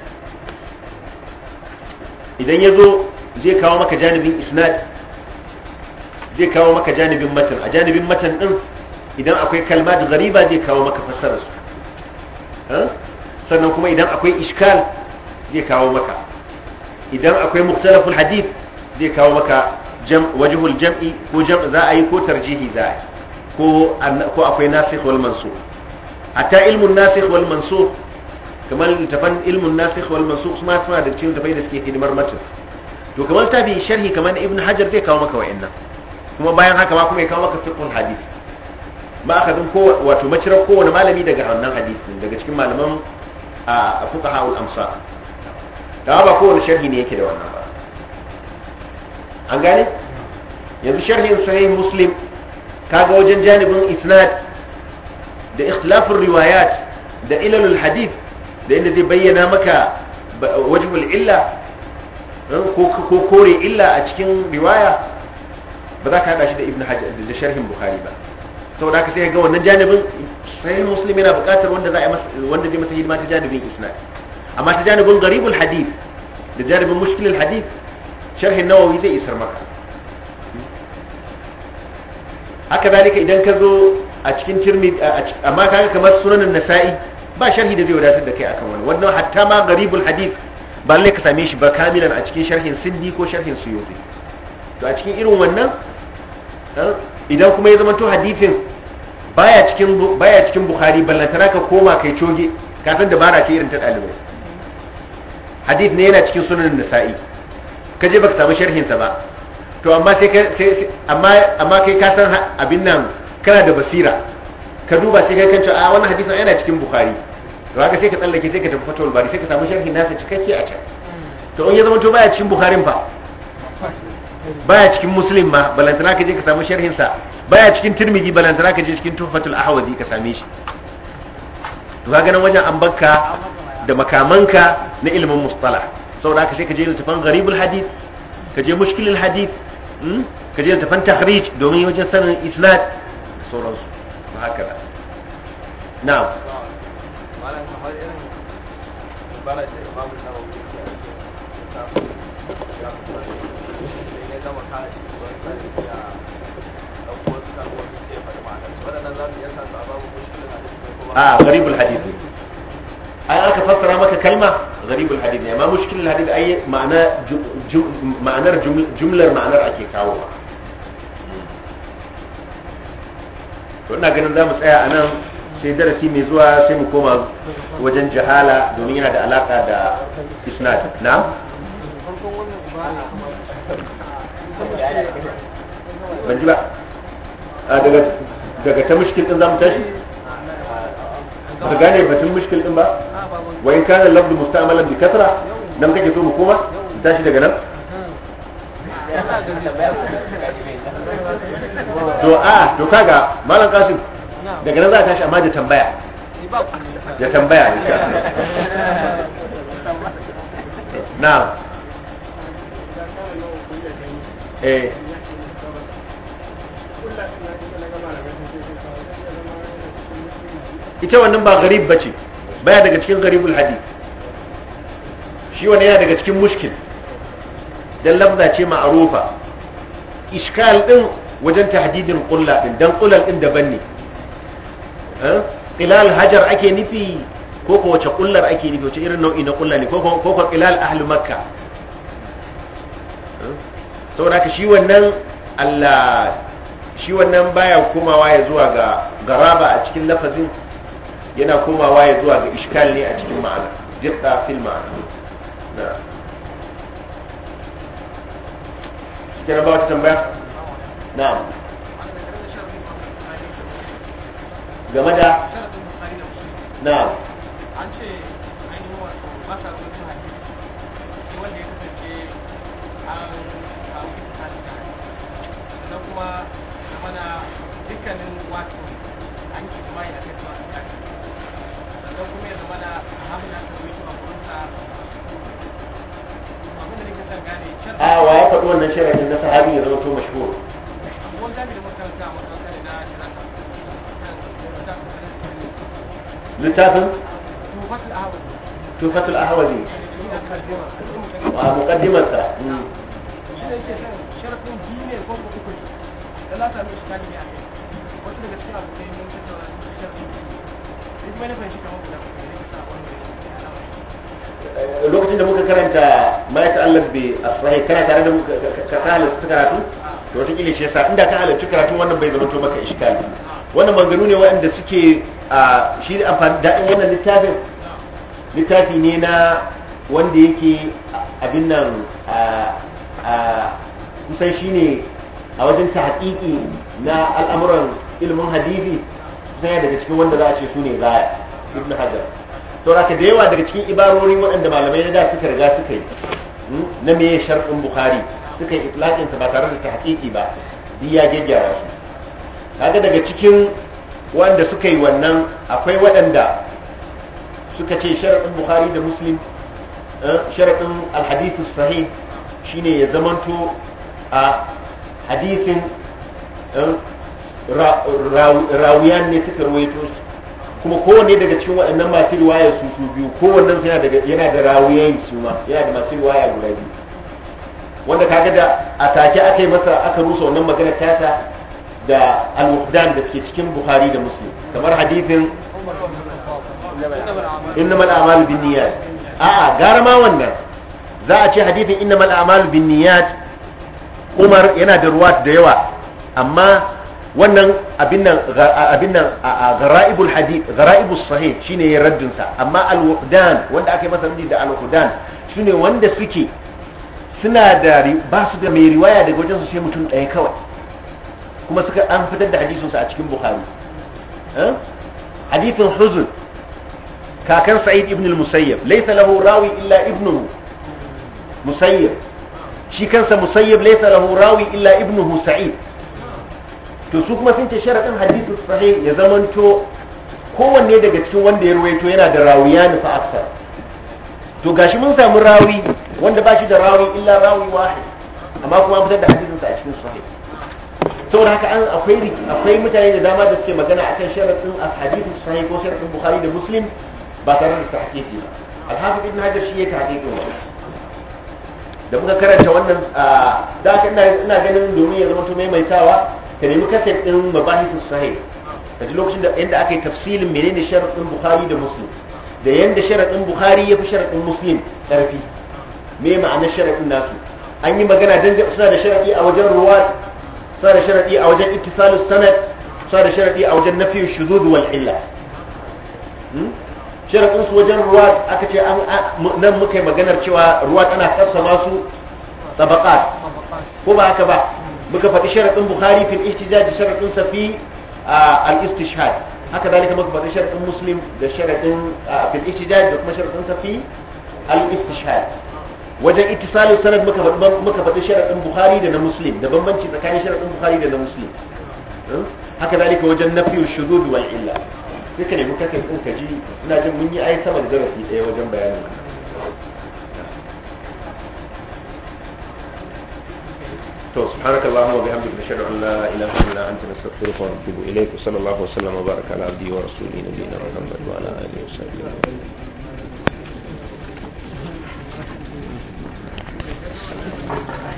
Idan ya zo zai kawo maka janibin isnad, zai kawo maka janibin matan, a janibin matan din idan akwai kalmat ghariba zai kawo maka fassarar su, sannan kuma idan akwai iskal zai kawo maka, idan akwai mukhtalaful hadith zai kawo maka jam wajhul jam'i ko jam za a yi ko tarjihi za a yi ko ko akwai nasikh wal mansukh. hatta ilmun nasikh wal mansukh kamar littafan ilmun nasikh wal mansukh kuma suna da cikin tafai da suke hidimar matan. To kamar tabi sharhi kamar ibn hajar zai kawo maka wa'annan, kuma bayan haka ma kuma ya kawo maka fiqhul hadith ma aka zan ko wato macirar kowane malami daga wannan hadisin daga cikin malaman a fuqahaul amsar. da ba kowane sharhi ne yake da wannan ba, an gane. yanzu sharhin sahih muslim kaga wajen janibin isnad da ikhtilafur riwayat da ilalul hadith da inda zai bayyana maka wajhul illa ko kore illa a cikin riwaya ba za ka hada shi da ibn hajar da sharhin bukhari ba. saboda haka sai ga wannan janibin sahih muslim yana buƙatar wanda za a wanda zai masa hidima ta janibin isnad, amma ta janibin gharibul hadith da janibin mushkilul hadith sharhin nawawi zai isar maka. haka zalika idan ka zo a cikin tirmidhi amma kaga kamar sunan nasa'i ba sharhi da zai wadatar da kai akan wannan wannan hatta ma gharibul hadith ba lalle ka same shi ba kamilan a cikin sharhin sindi ko sharhin suyuti. to a cikin irin wannan idan kuma ya zama to hadithin baya cikin baya cikin bukhari ballantana ka koma kai coge ka san dabara ce irin ta dalibai. hadith ne yana cikin sunan nasa'i ka je baka samu sharhin sa ba, to amma sai sai amma amma kai ka san abin nan kana da basira ka duba sai kai kan cewa a wannan hadisin yana cikin bukhari, to haka sai ka tsallake sai ka tafi fatawul bari sai ka samu sharhin nasa cikakke a can. to in ya zama to baya cikin bukharin fa baya cikin muslim ma balantana ka je ka samu sharhin sa, baya cikin tirmidhi balantana ka je cikin tuhfatul ahwazi ka same shi. to kaga nan wajen an bakka da makamanka na ilimin mustalah, saboda haka sai ka je littafin gharibul hadith, ka je mushkilul hadith, ka je littafin takhrij domin wajen sanin isnad da sauransu. haka da na'am malam kamar irin ibara da imamu nawawi ya ya gama kare wani kare ya dauko su kan wani ke faɗi ma'ana wadannan za su iya sa su a babu mushkilul hadith ko ba a gharibul hadith ai aka fassara maka kalma gharibul hadith ne, amma mushkilul hadith ai ma'ana ma'anar jumlar ma'anar ake kawo. to ina ganin zamu tsaya anan sai darasi mai zuwa sai mu koma wajen jahala domin yana da alaka da isnad. na ban ji ba daga daga ta mushkil din zamu tashi ka gane batun mushkil din ba, wa in kana lafzu musta'malan bi kasra dan kake so mu koma tashi daga nan. to a to kaga malam kasim daga nan za a tashi amma da tambaya da tambaya insha Allah. na'am eh ita wannan ba garib bace, baya daga cikin garibul hadith, shi wannan yana daga cikin mushkil dan lafza ce ma'rufa. iskal din wajen tahdidin qulla din dan qullal din daban ne eh qilal hajar ake nufi ko ko wace qullar ake nufi wace irin nau'i na qulla ne ko ko ko qilal ahli makka saboda haka shi wannan Allah shi wannan baya komawa ya zuwa ga garaba a cikin lafazin yana komawa ya zuwa ga iskal ne a cikin ma'ana jidda fil ma'ana na kina ba wata tambaya na'am game da na'am an ce ainihin wato ba sa rubutu hadisi wanda ya kasance an samu ikisali da hadisi sannan kuma zamana dukkanin wato an yi jima'i a kai zuwa da sannan kuma ya zamana a hamina ta rubutu a gurinsa abin da nake son gane a wa ya faɗi wannan sharadin na sahabi ya zama to mashhur abubuwan gani da makaranta a makaranta ne na jirata littafin tufatul ahwazi tufatul ahwazi a muqaddimarsa shi ne ke son sharafin biyu ne ko uku ne da na sami shi kalmi a kai wasu daga cikin abokai mun tattauna su sharafin biyu duk mai fahimci kamar guda uku ne ka sa wani lokacin da muka karanta ma ya ta'allaq bi asrahi kana tare da muka ka halarci karatu to wata kila shi yasa inda ka halarci karatu wannan bai zama to maka iskali wannan maganganu ne waɗanda suke a shi da amfani daɗin wannan littafin littafi ne na wanda yake abin nan a kusan shi ne a wajen tahqiqi na al'amuran ilimin hadisi kusan daga cikin wanda za a ce su ne gaya ibn hajar to raka da yawa daga cikin ibarori waɗanda malamai na da suka riga suka yi na meye sharɗin bukhari suka yi itlaqin ba tare da tahqiqi ba duk ya gyaggyara su kaga daga cikin wanda suka yi wannan akwai waɗanda suka ce sharaɗin bukhari da muslim sharaɗin alhadithu sahih shine ya zamanto a hadithin rawiyan ne suka ruwaito kuma kowanne daga cikin waɗannan masu riwaya su su biyu kowannen yana da rawiyai su ma yana da masu riwaya guda biyu wanda kaga da a take aka yi masa aka rusa wannan maganar tasa da al-wuhdan da suke cikin bukhari da muslim kamar hadithin innamal a'malu binniyat a'a gara ma wannan za a ce hadithin innamal a'malu binniyat Umar yana da ruwat da yawa amma wannan abin nan abin nan garaibul hadith garaibus sahih shine ya raddin sa amma al-wuhdan wanda aka yi masa da al-wuhdan shine wanda suke suna da ba su da mai riwaya daga wajen su sai mutum ɗaya kawai kuma suka an fitar da hadisinsa a cikin bukhari hadithin huzun kakan sa'id ibn al-musayyib laysa lahu rawi illa ibnuhu musayyib shi kansa musayyib laysa lahu rawi illa ibnuhu sa'id to su kuma sun ce sharadin hadithu sahih ya zamanto kowanne daga cikin wanda ya ruwaito yana da rawiyan fa aksar to gashi mun samu rawi wanda ba shi da rawi illa rawi wahid amma kuma an fitar da hadisinsa a cikin sahih saboda haka an akwai akwai mutane da dama da suke magana akan sharadin hadithu sahih ko sharadin bukhari da muslim ba tare da tahqiqi ba al-hafiz ibn hajar shi ya tahqiqi wannan da muka karanta wannan da aka ina ganin domin ya zama to maimaitawa ka nemi kaset din mabahithu sahih kaji lokacin da inda aka yi tafsilin menene sharadin bukhari da muslim da yanda sharadin bukhari ya fi sharadin muslim karfi me ma'anar sharadin nasu an yi magana dan suna da sharadi a wajen ruwat suna da sharadi a wajen ittisalus sanad suna da sharadi a wajen nafiyu shuzud wal illa sharadin su wajen ruwat aka ce nan muka yi maganar cewa ruwat ana kassama su tabaqat ko ba haka ba muka faɗi sharadin bukhari fil ihtijaj sharadin sa fi al-istishhad haka dalika muka faɗi sharadin muslim da sharadin fil ihtijaj da kuma sharadin sa fi al-istishhad wajen ittisalus sanad muka muka faɗi sharadin bukhari da na muslim da bambanci tsakanin sharadin bukhari da na muslim haka dalika wajen nafiyu shuzud wal illa duka ne muka kai ka ji ina jin mun yi ai sama da darasi ɗaya wajen bayanin to subhanakallahumma wa bihamdika nashhadu an la ilaha illa anta nastaghfiruka wa natubu ilayk wa sallallahu wa sallama wa baraka ala abdihi wa rasulihi nabiyyina muhammad wa ala alihi wa sahbihi